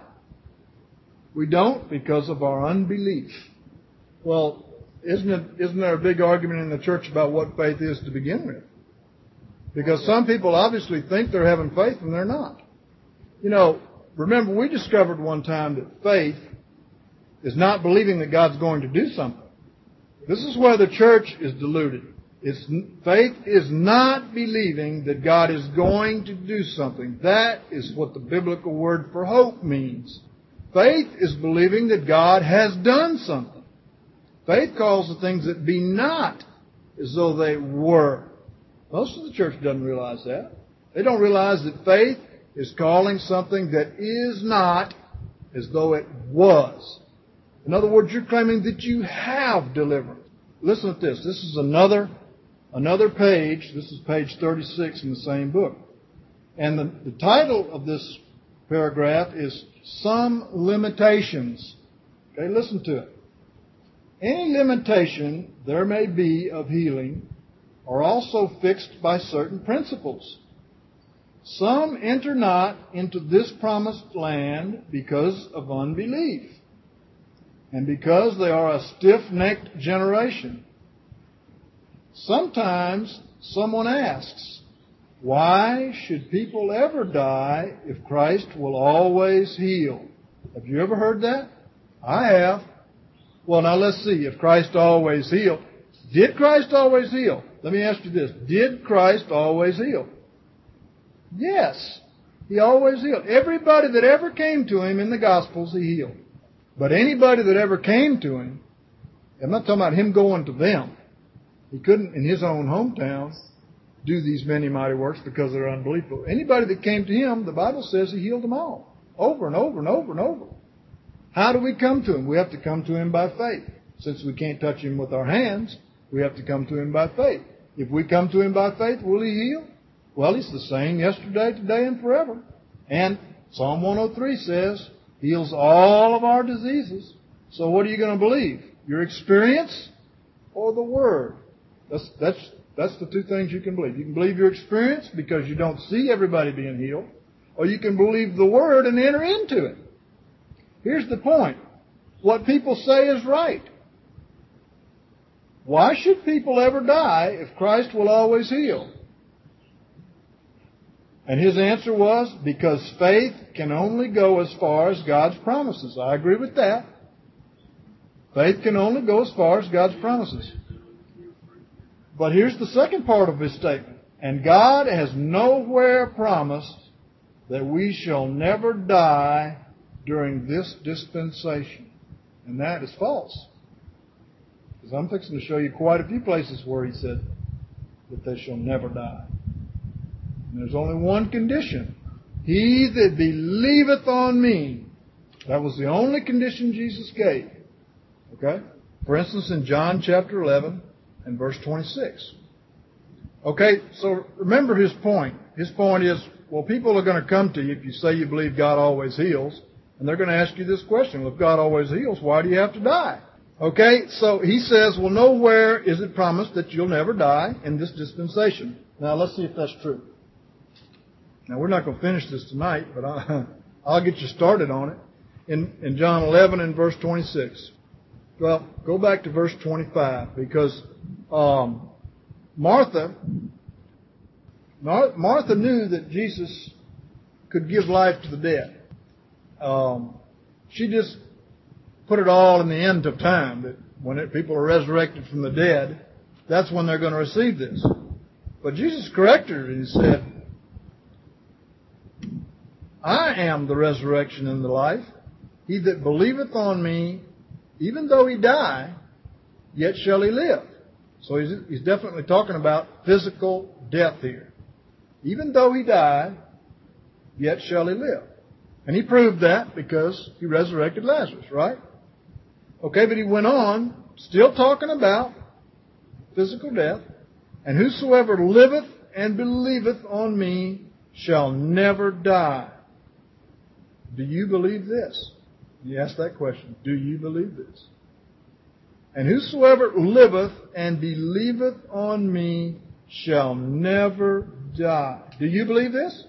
We don't because of our unbelief. Well, isn't it, isn't there a big argument in the church about what faith is to begin with? Because some people obviously think they're having faith and they're not. You know, remember we discovered one time that faith is not believing that God's going to do something. This is where the church is deluded. It's, faith is not believing that God is going to do something. That is what the biblical word for hope means. Faith is believing that God has done something. Faith calls the things that be not as though they were. Most of the church doesn't realize that. They don't realize that faith is calling something that is not as though it was. In other words, you're claiming that you have deliverance. Listen to this. This is another another page. This is page thirty-six in the same book. And the, the title of this paragraph is Some Limitations. Okay, listen to it. Any limitation there may be of healing are also fixed by certain principles. Some enter not into this promised land because of unbelief, and because they are a stiff-necked generation. Sometimes someone asks, why should people ever die if Christ will always heal? Have you ever heard that? I have. Well, now let's see. If Christ always healed, Did Christ always heal? Let me ask you this. Did Christ always heal? Yes. He always healed. Everybody that ever came to Him in the Gospels, He healed. But anybody that ever came to Him, I'm not talking about Him going to them. He couldn't, in His own hometown, do these many mighty works because of their unbelief. But anybody that came to Him, the Bible says He healed them all. Over and over and over and over. How do we come to Him? We have to come to Him by faith. Since we can't touch Him with our hands, we have to come to Him by faith. If we come to Him by faith, will He heal? Well, He's the same yesterday, today, and forever. And Psalm one oh three says, heals all of our diseases. So what are you going to believe? Your experience or the Word? That's, that's, that's the two things you can believe. You can believe your experience because you don't see everybody being healed, or you can believe the Word and enter into it. Here's the point. What people say is right. Why should people ever die if Christ will always heal? And his answer was, because faith can only go as far as God's promises. I agree with that. Faith can only go as far as God's promises. But here's the second part of his statement. And God has nowhere promised that we shall never die during this dispensation. And that is false. Because I'm fixing to show you quite a few places where he said that they shall never die. And there's only one condition. He that believeth on me. That was the only condition Jesus gave. Okay? For instance, in John chapter eleven and verse twenty-six. Okay, so remember his point. His point is, well, people are going to come to you if you say you believe God always heals. And they're going to ask you this question. Well, if God always heals, why do you have to die? Okay, so he says, well, nowhere is it promised that you'll never die in this dispensation. Now, let's see if that's true. Now, we're not going to finish this tonight, but I, I'll get you started on it. In, in John eleven and verse twenty-six. Well, go back to verse twenty-five, because um, Martha, Mar- Martha knew that Jesus could give life to the dead. Um, she just put it all in the end of time, that when it, people are resurrected from the dead, that's when they're going to receive this. But Jesus corrected her and said, I am the resurrection and the life. He that believeth on me, even though he die, yet shall he live. So he's, he's definitely talking about physical death here. Even though he died, yet shall he live. And he proved that because he resurrected Lazarus, right? Okay, but he went on, still talking about physical death. And whosoever liveth and believeth on me shall never die. Do you believe this? You ask that question. Do you believe this? And whosoever liveth and believeth on me shall never die. Do you believe this?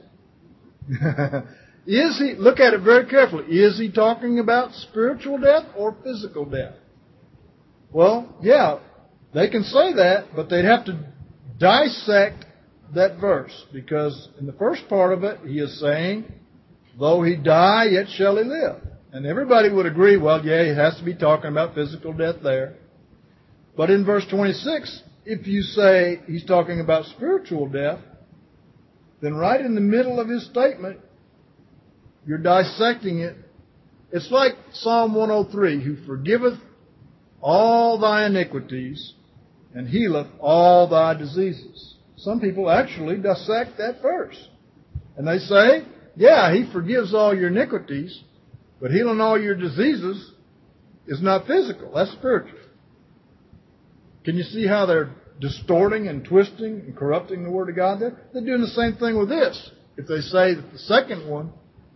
Is he, look at it very carefully, is he talking about spiritual death or physical death? Well, yeah, they can say that, but they'd have to dissect that verse, because in the first part of it, he is saying, though he die, yet shall he live. And everybody would agree, well, yeah, he has to be talking about physical death there. But in verse twenty-six, if you say he's talking about spiritual death, then right in the middle of his statement, you're dissecting it. It's like Psalm one oh three, who forgiveth all thy iniquities and healeth all thy diseases. Some people actually dissect that verse. And they say, yeah, he forgives all your iniquities, but healing all your diseases is not physical. That's spiritual. Can you see how they're distorting and twisting and corrupting the Word of God there? They're doing the same thing with this. If they say that the second one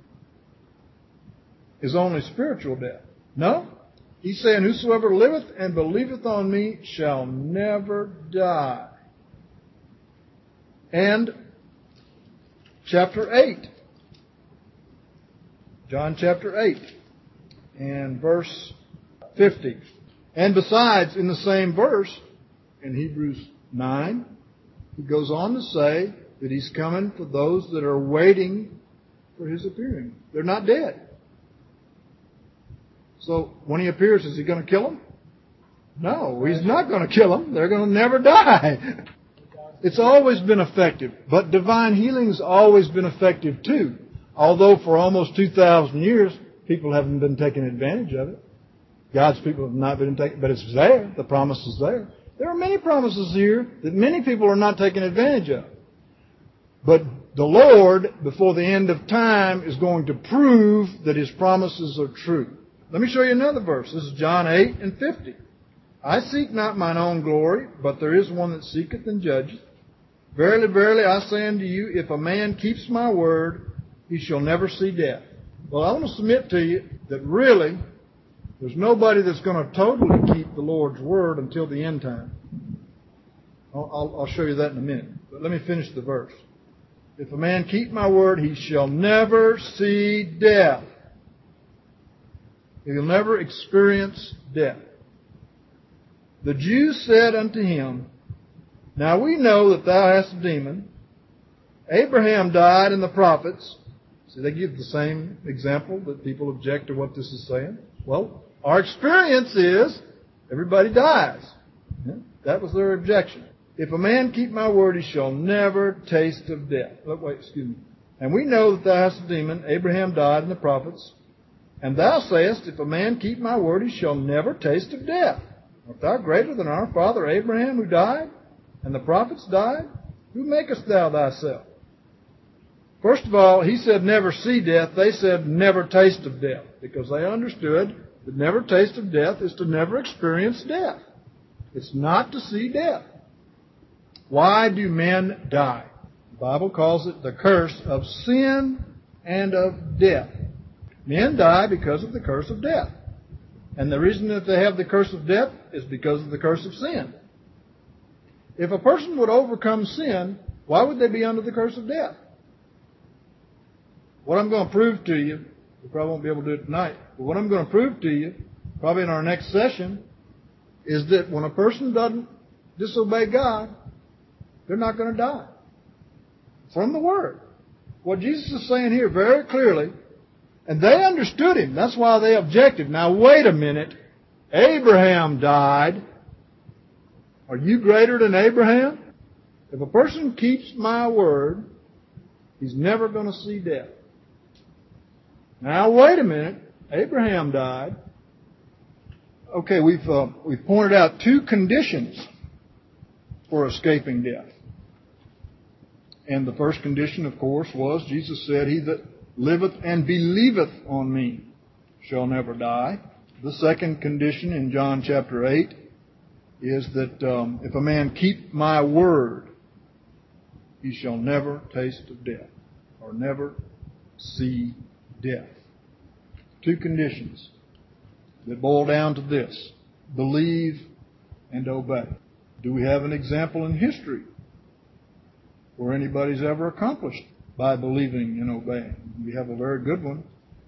is only spiritual death. No. He's saying, whosoever liveth and believeth on me shall never die. And chapter eight. John chapter eight and verse fifty. And besides, in the same verse, in Hebrews nine, he goes on to say that he's coming for those that are waiting for his appearing. They're not dead. So when he appears, is he going to kill them? No, he's not going to kill them. They're going to never die. It's always been effective. But divine healing's always been effective too. Although for almost two thousand years, people haven't been taking advantage of it. God's people have not been taking, but it's there. The promise is there. There are many promises here that many people are not taking advantage of. But the Lord, before the end of time, is going to prove that His promises are true. Let me show you another verse. This is John eight and fifty. I seek not mine own glory, but there is one that seeketh and judgeth. Verily, verily, I say unto you, if a man keeps my word, he shall never see death. Well, I want to submit to you that really, there's nobody that's going to totally keep the Lord's word until the end time. I'll, I'll, I'll show you that in a minute. But let me finish the verse. If a man keep my word, he shall never see death. He will never experience death. The Jews said unto him, now we know that thou hast a demon. Abraham died and the prophets. See, they give the same example that people object to what this is saying. Well, our experience is everybody dies. That was their objection. If a man keep my word, he shall never taste of death. Oh, wait, excuse me. And we know that thou hast a demon. Abraham died and the prophets. And thou sayest, if a man keep my word, he shall never taste of death. Art thou greater than our father Abraham, who died, and the prophets died? Who makest thou thyself? First of all, he said never see death. They said never taste of death, because they understood that never taste of death is to never experience death. It's not to see death. Why do men die? The Bible calls it the curse of sin and of death. Men die because of the curse of death. And the reason that they have the curse of death is because of the curse of sin. If a person would overcome sin, why would they be under the curse of death? What I'm going to prove to you, we probably won't be able to do it tonight, but what I'm going to prove to you, probably in our next session, is that when a person doesn't disobey God, they're not going to die. From the Word. What Jesus is saying here very clearly, and they understood Him. That's why they objected. Now wait a minute. Abraham died. Are you greater than Abraham? If a person keeps my word, he's never going to see death. Now wait a minute. Abraham died. Okay, we've uh, we've pointed out two conditions for escaping death. And the first condition, of course, was Jesus said, he that liveth and believeth on me shall never die. The second condition in John chapter eight is that um, if a man keep my word, he shall never taste of death or never see death. Two conditions that boil down to this: believe and obey. Do we have an example in history where anybody's ever accomplished by believing and obeying? We have a very good one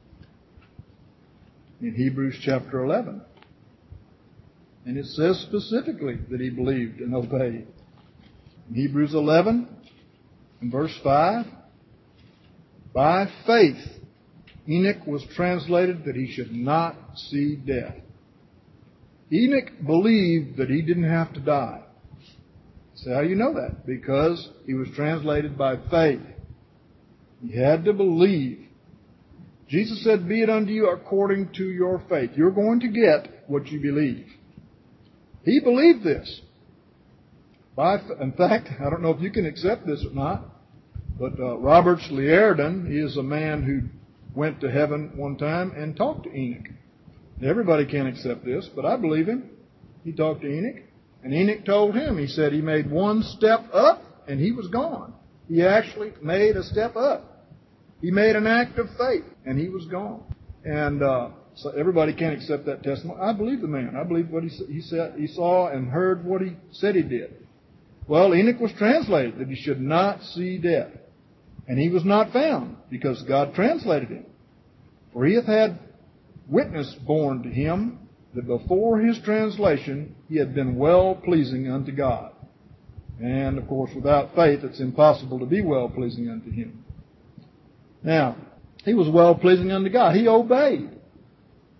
in Hebrews chapter eleven. And it says specifically that he believed and obeyed. In Hebrews eleven, in verse five, by faith Enoch was translated that he should not see death. Enoch believed that he didn't have to die. So how do you know that? Because he was translated by faith. He had to believe. Jesus said, be it unto you according to your faith. You're going to get what you believe. He believed this. By, in fact, I don't know if you can accept this or not, but uh, Robert Liardon, he is a man who went to heaven one time and talked to Enoch. Everybody can't accept this, but I believe him. He talked to Enoch, and Enoch told him, he said he made one step up and he was gone. He actually made a step up. He made an act of faith and he was gone. And uh, so everybody can't accept that testimony. I believe the man. I believe what he, he said. He saw and heard what he said he did. Well, Enoch was translated that he should not see death. And he was not found, because God translated him. For he hath had witness borne to him that before his translation he had been well-pleasing unto God. And, of course, without faith it's impossible to be well-pleasing unto him. Now, he was well-pleasing unto God. He obeyed.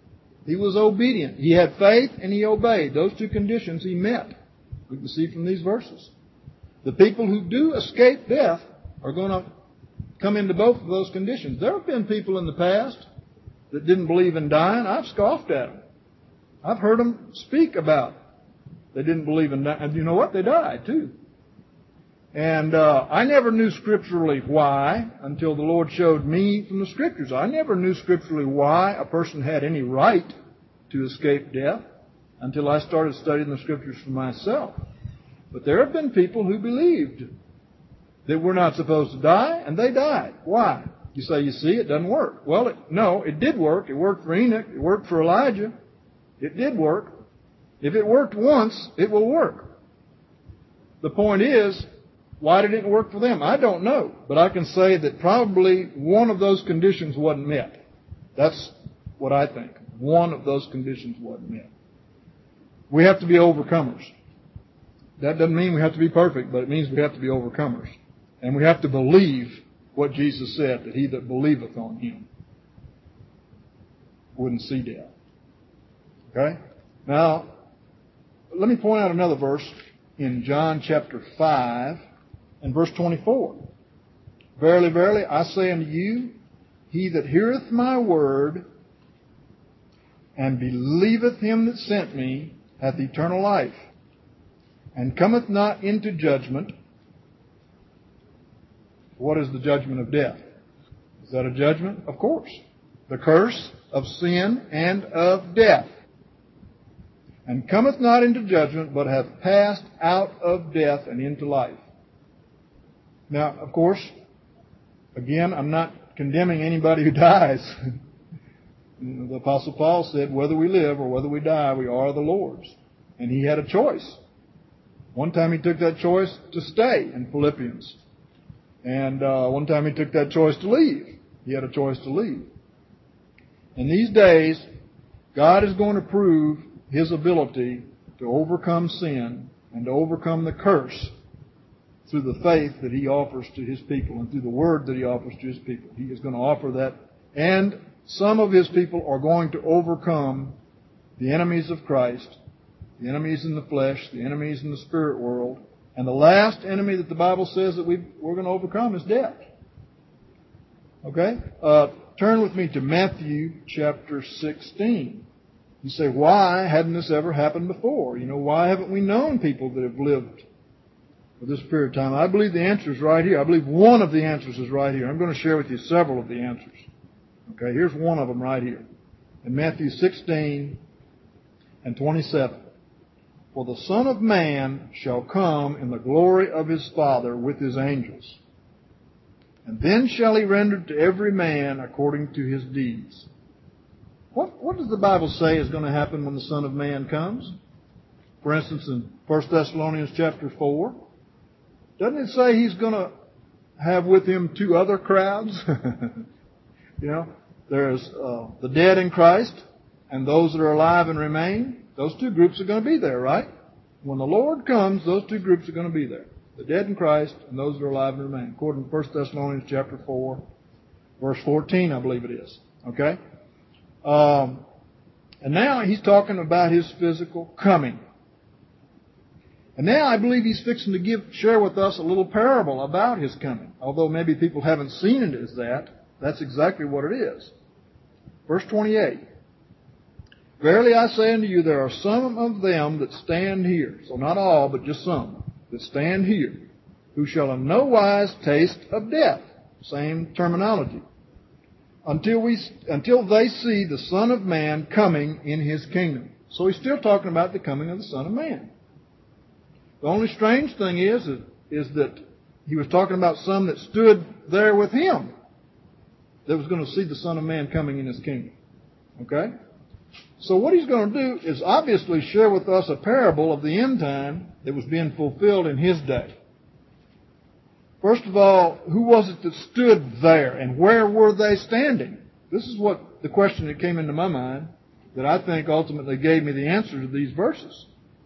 He was obedient. He had faith and he obeyed. Those two conditions he met. We can see from these verses. The people who do escape death are going to come into both of those conditions. There have been people in the past that didn't believe in dying. I've scoffed at them. I've heard them speak about they didn't believe in dying. And you know what? They died too. And uh, I never knew scripturally why until the Lord showed me from the Scriptures. I never knew scripturally why a person had any right to escape death until I started studying the Scriptures for myself. But there have been people who believed that we're not supposed to die, and they died. Why? You say, you see, it doesn't work. Well, it, no, it did work. It worked for Enoch. It worked for Elijah. It did work. If it worked once, it will work. The point is, why did it work for them? I don't know. But I can say that probably one of those conditions wasn't met. That's what I think. One of those conditions wasn't met. We have to be overcomers. That doesn't mean we have to be perfect, but it means we have to be overcomers. And we have to believe what Jesus said, that he that believeth on him wouldn't see death. Okay? Now, let me point out another verse in John chapter five and verse twenty-four. Verily, verily, I say unto you, he that heareth my word and believeth him that sent me hath eternal life, and cometh not into judgment. What is the judgment of death? Is that a judgment? Of course. The curse of sin and of death. And cometh not into judgment, but hath passed out of death and into life. Now, of course, again, I'm not condemning anybody who dies. The Apostle Paul said, whether we live or whether we die, we are the Lord's. And he had a choice. One time he took that choice to stay in Philippians. And uh, one time he took that choice to leave. He had a choice to leave. In these days, God is going to prove his ability to overcome sin and to overcome the curse through the faith that he offers to his people and through the word that he offers to his people. He is going to offer that. And some of his people are going to overcome the enemies of Christ, the enemies in the flesh, the enemies in the spirit world. And the last enemy that the Bible says that we, we're going to overcome is death. Okay? Uh, turn with me to Matthew chapter sixteen. You say, why hadn't this ever happened before? You know, why haven't we known people that have lived for this period of time? I believe the answer is right here. I believe one of the answers is right here. I'm going to share with you several of the answers. Okay, here's one of them right here. In Matthew sixteen and twenty-seven. For the Son of Man shall come in the glory of his Father with his angels. And then shall he render to every man according to his deeds. What, what does the Bible say is going to happen when the Son of Man comes? For instance, in First Thessalonians chapter four, doesn't it say he's going to have with him two other crowds? You know, there's uh, the dead in Christ and those that are alive and remain. Those two groups are going to be there, right? When the Lord comes, those two groups are going to be there. The dead in Christ and those that are alive and remain. According to First Thessalonians chapter four, verse fourteen, I believe it is. Okay? Um, and now he's talking about his physical coming. And now I believe he's fixing to give, share with us a little parable about his coming. Although maybe people haven't seen it as that, that's exactly what it is. Verse twenty-eight. Verily I say unto you, there are some of them that stand here, so not all, but just some, that stand here, who shall in no wise taste of death. Same terminology. Until we, until they see the Son of Man coming in his kingdom. So he's still talking about the coming of the Son of Man. The only strange thing is, is that he was talking about some that stood there with him that was going to see the Son of Man coming in his kingdom. Okay? So what he's going to do is obviously share with us a parable of the end time that was being fulfilled in his day. First of all, who was it that stood there and where were they standing? This is what the question that came into my mind that I think ultimately gave me the answer to these verses.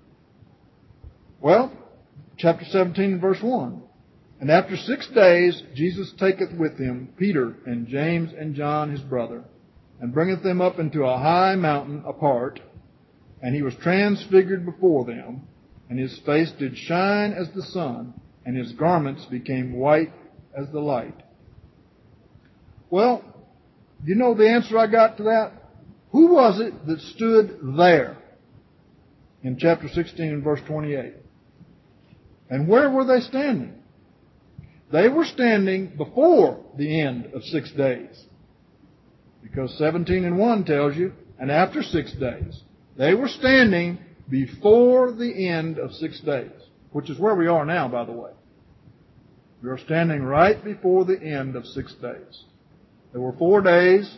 Well, chapter seventeen, verse one. And after six days, Jesus taketh with him Peter and James and John his brother, and bringeth them up into a high mountain apart. And he was transfigured before them, and his face did shine as the sun, and his garments became white as the light. Well, you know the answer I got to that? Who was it that stood there in chapter sixteen and verse twenty-eight? And where were they standing? They were standing before the end of six days. Because seventeen and one tells you, and after six days. They were standing before the end of six days, which is where we are now, by the way. We are standing right before the end of six days. There were four days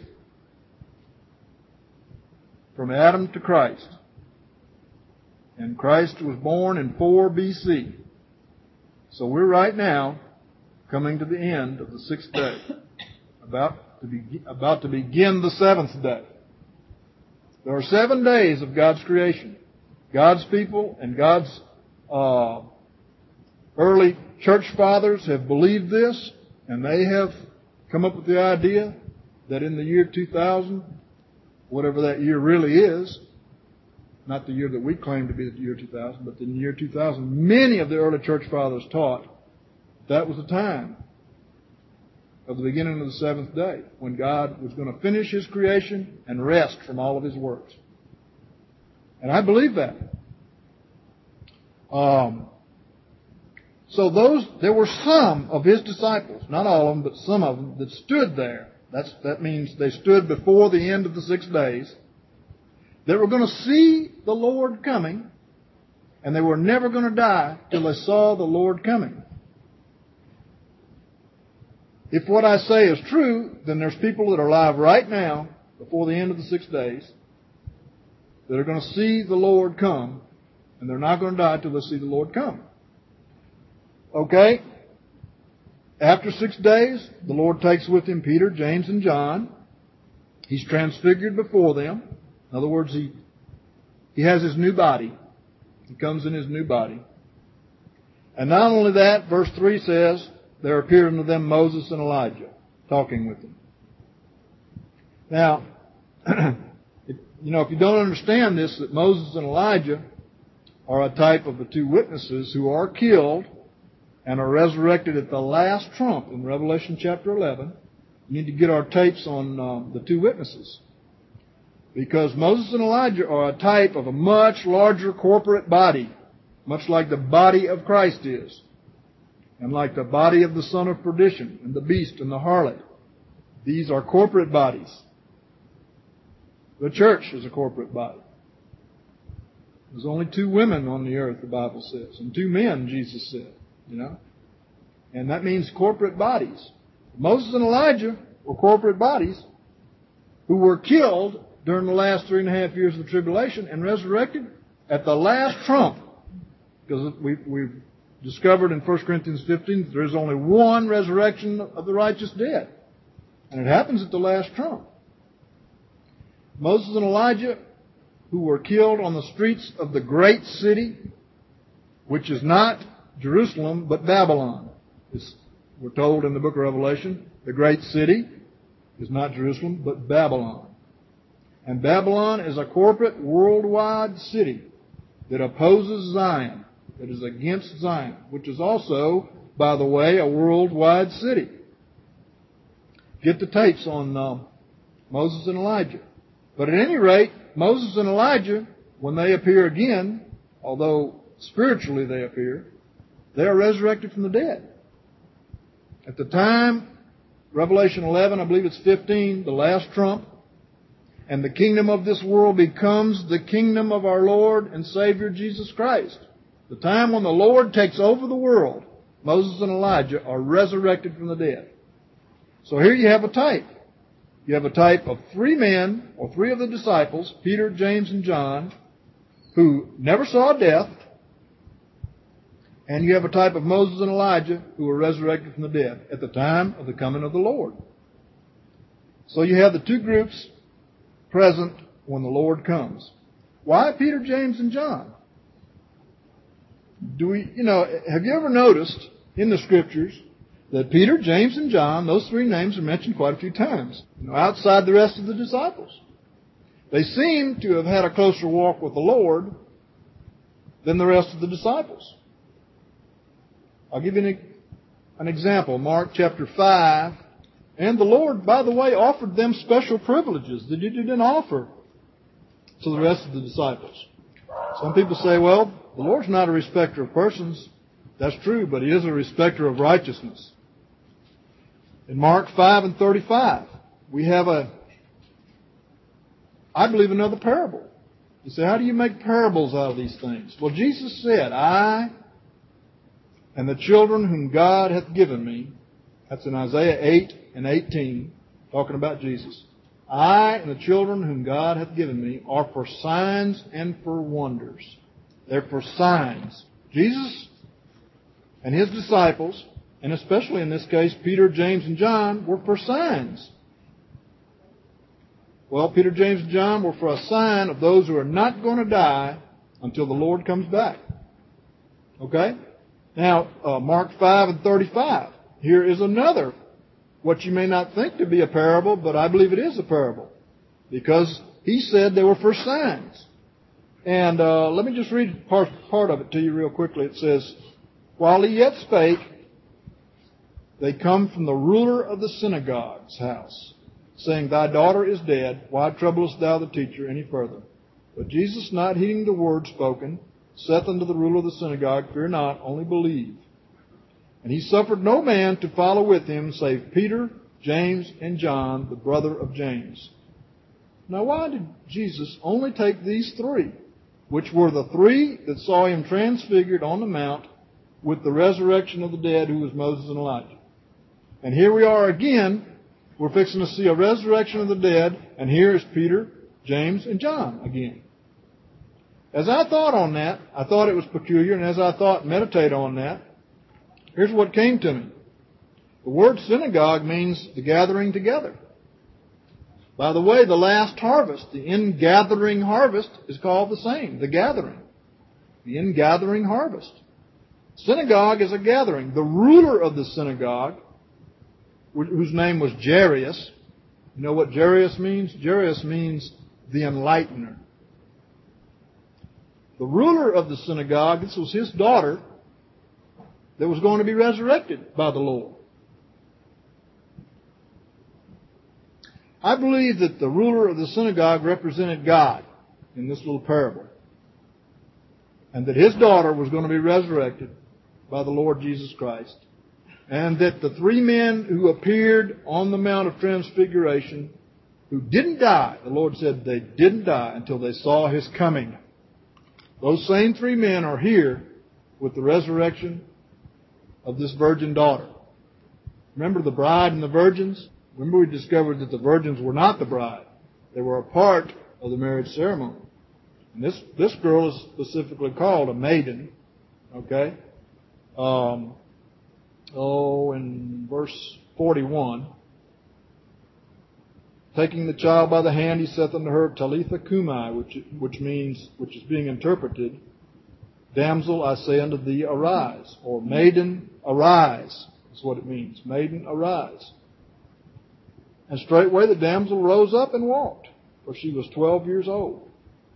from Adam to Christ. And Christ was born in four B C. So we're right now coming to the end of the sixth day, about to, be, about to begin the seventh day. There are seven days of God's creation. God's people and God's uh, early church fathers have believed this, and they have come up with the idea that in the year two thousand, whatever that year really is, not the year that we claim to be the year two thousand, but in the year two thousand, many of the early church fathers taught that was the time of the beginning of the seventh day, when God was going to finish His creation and rest from all of His works. And I believe that. Um, so those, there were some of His disciples, not all of them, but some of them, that stood there. That's, that means they stood before the end of the six days. They were going to see the Lord coming, and they were never going to die till they saw the Lord coming. If what I say is true, then there's people that are alive right now, before the end of the six days, that are going to see the Lord come, and they're not going to die till they see the Lord come. Okay? After six days, the Lord takes with Him Peter, James, and John. He's transfigured before them. In other words, He, he has His new body. He comes in His new body. And not only that, verse three says, there appeared unto them Moses and Elijah, talking with them. Now, if, you know, if you don't understand this, that Moses and Elijah are a type of the two witnesses who are killed and are resurrected at the last trump in Revelation chapter eleven, you need to get our tapes on uh, the two witnesses. Because Moses and Elijah are a type of a much larger corporate body, much like the body of Christ is. And like the body of the son of perdition, and the beast, and the harlot. These are corporate bodies. The church is a corporate body. There's only two women on the earth, the Bible says, and two men, Jesus said. You know? And that means corporate bodies. Moses and Elijah were corporate bodies who were killed during the last three and a half years of the tribulation and resurrected at the last trump. Because we, we've discovered in First Corinthians fifteen that there is only one resurrection of the righteous dead. And it happens at the last trump. Moses and Elijah, who were killed on the streets of the great city, which is not Jerusalem, but Babylon. It's, we're told in the book of Revelation, the great city is not Jerusalem, but Babylon. And Babylon is a corporate worldwide city that opposes Zion, that is against Zion, which is also, by the way, a worldwide city. Get the tapes on uh, Moses and Elijah. But at any rate, Moses and Elijah, when they appear again, although spiritually they appear, they are resurrected from the dead. At the time, Revelation eleven, I believe it's fifteen, the last trump, and the kingdom of this world becomes the kingdom of our Lord and Savior Jesus Christ. The time when the Lord takes over the world, Moses and Elijah are resurrected from the dead. So here you have a type. You have a type of three men, or three of the disciples, Peter, James, and John, who never saw death. And you have a type of Moses and Elijah who were resurrected from the dead at the time of the coming of the Lord. So you have the two groups present when the Lord comes. Why Peter, James, and John? Do we, you know, have you ever noticed in the Scriptures that Peter, James, and John, those three names are mentioned quite a few times, you know, outside the rest of the disciples. They seem to have had a closer walk with the Lord than the rest of the disciples. I'll give you an, an example. Mark chapter five. And the Lord, by the way, offered them special privileges that He didn't offer to the rest of the disciples. Some people say, well, the Lord's not a respecter of persons. That's true, but He is a respecter of righteousness. In Mark five and thirty-five, we have a, I believe, another parable. You say, how do you make parables out of these things? Well, Jesus said, I and the children whom God hath given me, that's in Isaiah eight and eighteen, talking about Jesus. I and the children whom God hath given me are for signs and for wonders. They're for signs. Jesus and His disciples, and especially in this case Peter, James, and John, were for signs. Well, Peter, James, and John were for a sign of those who are not going to die until the Lord comes back. Okay? Now, uh, Mark five and thirty-five. Here is another, what you may not think to be a parable, but I believe it is a parable. Because He said they were for signs. And uh, let me just read part, part of it to you real quickly. It says, while He yet spake, they come from the ruler of the synagogue's house, saying, Thy daughter is dead. Why troublest thou the teacher any further? But Jesus, not heeding the word spoken, saith unto the ruler of the synagogue, Fear not, only believe. And He suffered no man to follow with Him, save Peter, James, and John, the brother of James. Now, why did Jesus only take these three, which were the three that saw Him transfigured on the mount with the resurrection of the dead, who was Moses and Elijah? And here we are again. We're fixing to see a resurrection of the dead, and here is Peter, James, and John again. As I thought on that, I thought it was peculiar, and as I thought, meditate on that, here's what came to me. The word synagogue means the gathering together. By the way, the last harvest, the in-gathering harvest, is called the same, the gathering. The in-gathering harvest. Synagogue is a gathering. The ruler of the synagogue, whose name was Jairus, you know what Jairus means? Jairus means the enlightener. The ruler of the synagogue, this was his daughter, that was going to be resurrected by the Lord. I believe that the ruler of the synagogue represented God in this little parable. And that his daughter was going to be resurrected by the Lord Jesus Christ. And that the three men who appeared on the Mount of Transfiguration, who didn't die, the Lord said they didn't die until they saw His coming. Those same three men are here with the resurrection of this virgin daughter. Remember the bride and the virgins? Remember we discovered that the virgins were not the bride. They were a part of the marriage ceremony. And this, this girl is specifically called a maiden. Okay? Um, oh, in verse forty-one. Taking the child by the hand, He saith unto her, Talitha cumi, which, which means, which is being interpreted, Damsel, I say unto thee, arise. Or maiden, arise. That's what it means. Maiden, arise. And straightway the damsel rose up and walked, for she was twelve years old.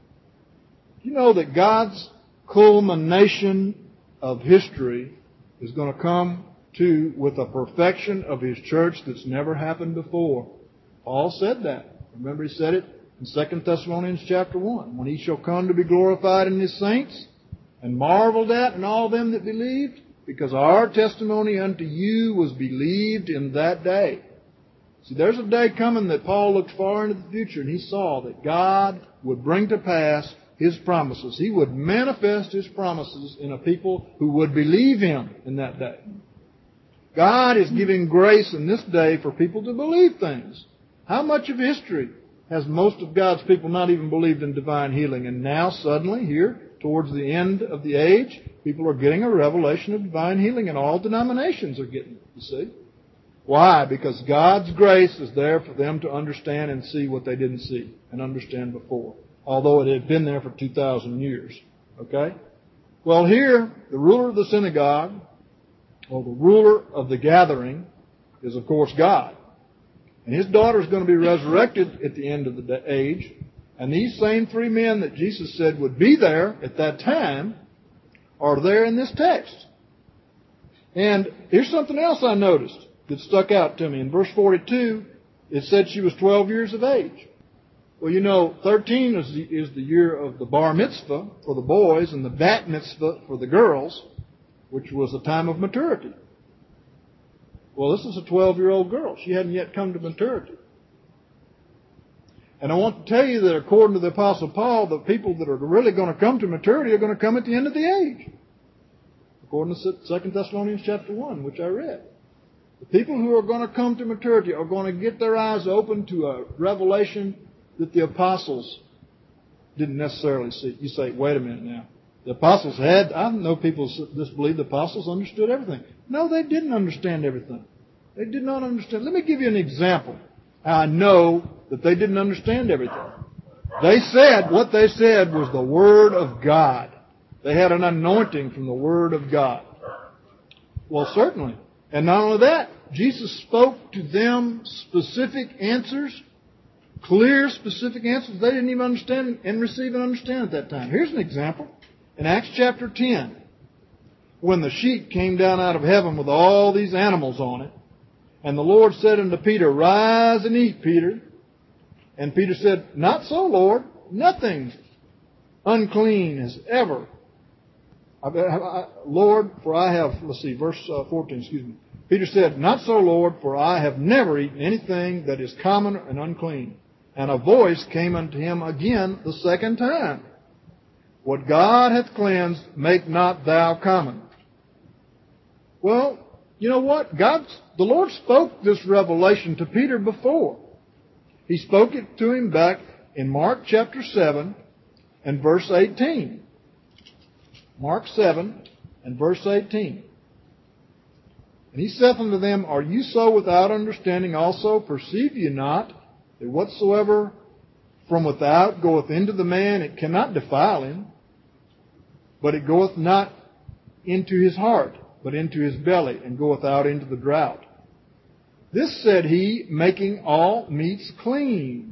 You know that God's culmination of history is going to come to with a perfection of His church that's never happened before. Paul said that. Remember he said it in Second Thessalonians chapter one. When He shall come to be glorified in His saints, and marveled at in all them that believed, because our testimony unto you was believed in that day. See, there's a day coming that Paul looked far into the future, and he saw that God would bring to pass His promises. He would manifest His promises in a people who would believe Him in that day. God is giving grace in this day for people to believe things. How much of history has most of God's people not even believed in divine healing? And now suddenly here, towards the end of the age, people are getting a revelation of divine healing, and all denominations are getting it, you see. Why? Because God's grace is there for them to understand and see what they didn't see and understand before, although it had been there for two thousand years. Okay? Well, here, the ruler of the synagogue Well, the ruler of the gathering is, of course, God. And his daughter is going to be resurrected at the end of the age. And these same three men that Jesus said would be there at that time are there in this text. And here's something else I noticed that stuck out to me. In verse forty-two, it said she was twelve years of age. Well, you know, thirteen is the, is the year of the bar mitzvah for the boys and the bat mitzvah for the girls, which was a time of maturity. Well, this is a twelve-year-old girl. She hadn't yet come to maturity. And I want to tell you that according to the Apostle Paul, the people that are really going to come to maturity are going to come at the end of the age. According to Second Thessalonians chapter one, which I read. The people who are going to come to maturity are going to get their eyes open to a revelation that the apostles didn't necessarily see. You say, wait a minute now. The apostles had, I know people disbelieve the apostles understood everything. No, they didn't understand everything. They did not understand. Let me give you an example. I know that they didn't understand everything. They said, what they said was the Word of God. They had an anointing from the Word of God. Well, certainly. And not only that, Jesus spoke to them specific answers, clear, specific answers they didn't even understand and receive and understand at that time. Here's an example. In Acts chapter ten, when the sheep came down out of heaven with all these animals on it, and the Lord said unto Peter, rise and eat, Peter. And Peter said, not so, Lord. Nothing unclean has ever. I, I, Lord, for I have, let's see, verse fourteen, excuse me. Peter said, not so, Lord, for I have never eaten anything that is common and unclean. And a voice came unto him again the second time. What God hath cleansed, make not thou common. Well, you know what? God, the Lord spoke this revelation to Peter before. He spoke it to him back in Mark chapter seven and verse eighteen. Mark seven and verse eighteen. And he saith unto them, are you so without understanding also? Perceive ye not that whatsoever from without goeth into the man, it cannot defile him, but it goeth not into his heart, but into his belly, and goeth out into the drought. This said he, making all meats clean.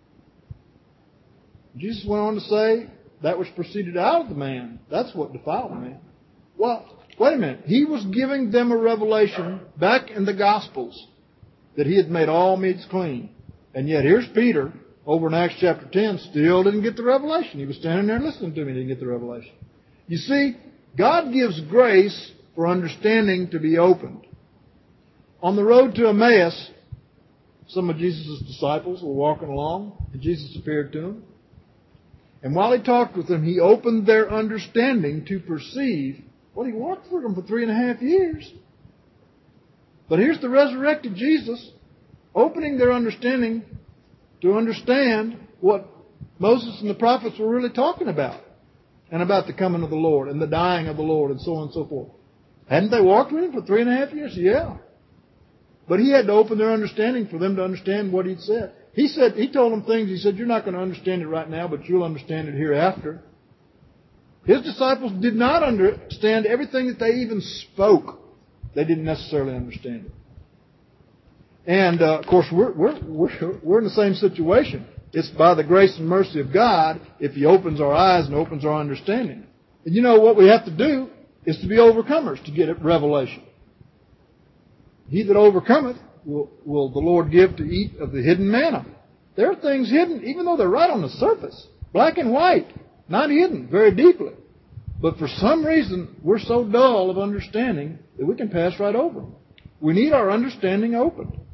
Jesus went on to say, that which proceeded out of the man, that's what defiled the man. Well, wait a minute. He was giving them a revelation back in the Gospels that he had made all meats clean. And yet here's Peter over in Acts chapter ten, still didn't get the revelation. He was standing there listening to me, didn't get the revelation. You see, God gives grace for understanding to be opened. On the road to Emmaus, some of Jesus' disciples were walking along, and Jesus appeared to them. And while he talked with them, he opened their understanding to perceive. Well, he walked with them for three and a half years. But here's the resurrected Jesus opening their understanding to understand what Moses and the prophets were really talking about, and about the coming of the Lord and the dying of the Lord and so on and so forth. Hadn't they walked with him for three and a half years? Yeah. But he had to open their understanding for them to understand what he'd said. He said, he told them things, he said, you're not going to understand it right now, but you'll understand it hereafter. His disciples did not understand everything that they even spoke. They didn't necessarily understand it. And, uh, of course, we're, we're, we're, we're in the same situation. It's by the grace and mercy of God if he opens our eyes and opens our understanding. And you know what we have to do is to be overcomers to get revelation. He that overcometh will, will the Lord give to eat of the hidden manna. There are things hidden, even though they're right on the surface, black and white, not hidden very deeply. But for some reason, we're so dull of understanding that we can pass right over them. We need our understanding opened.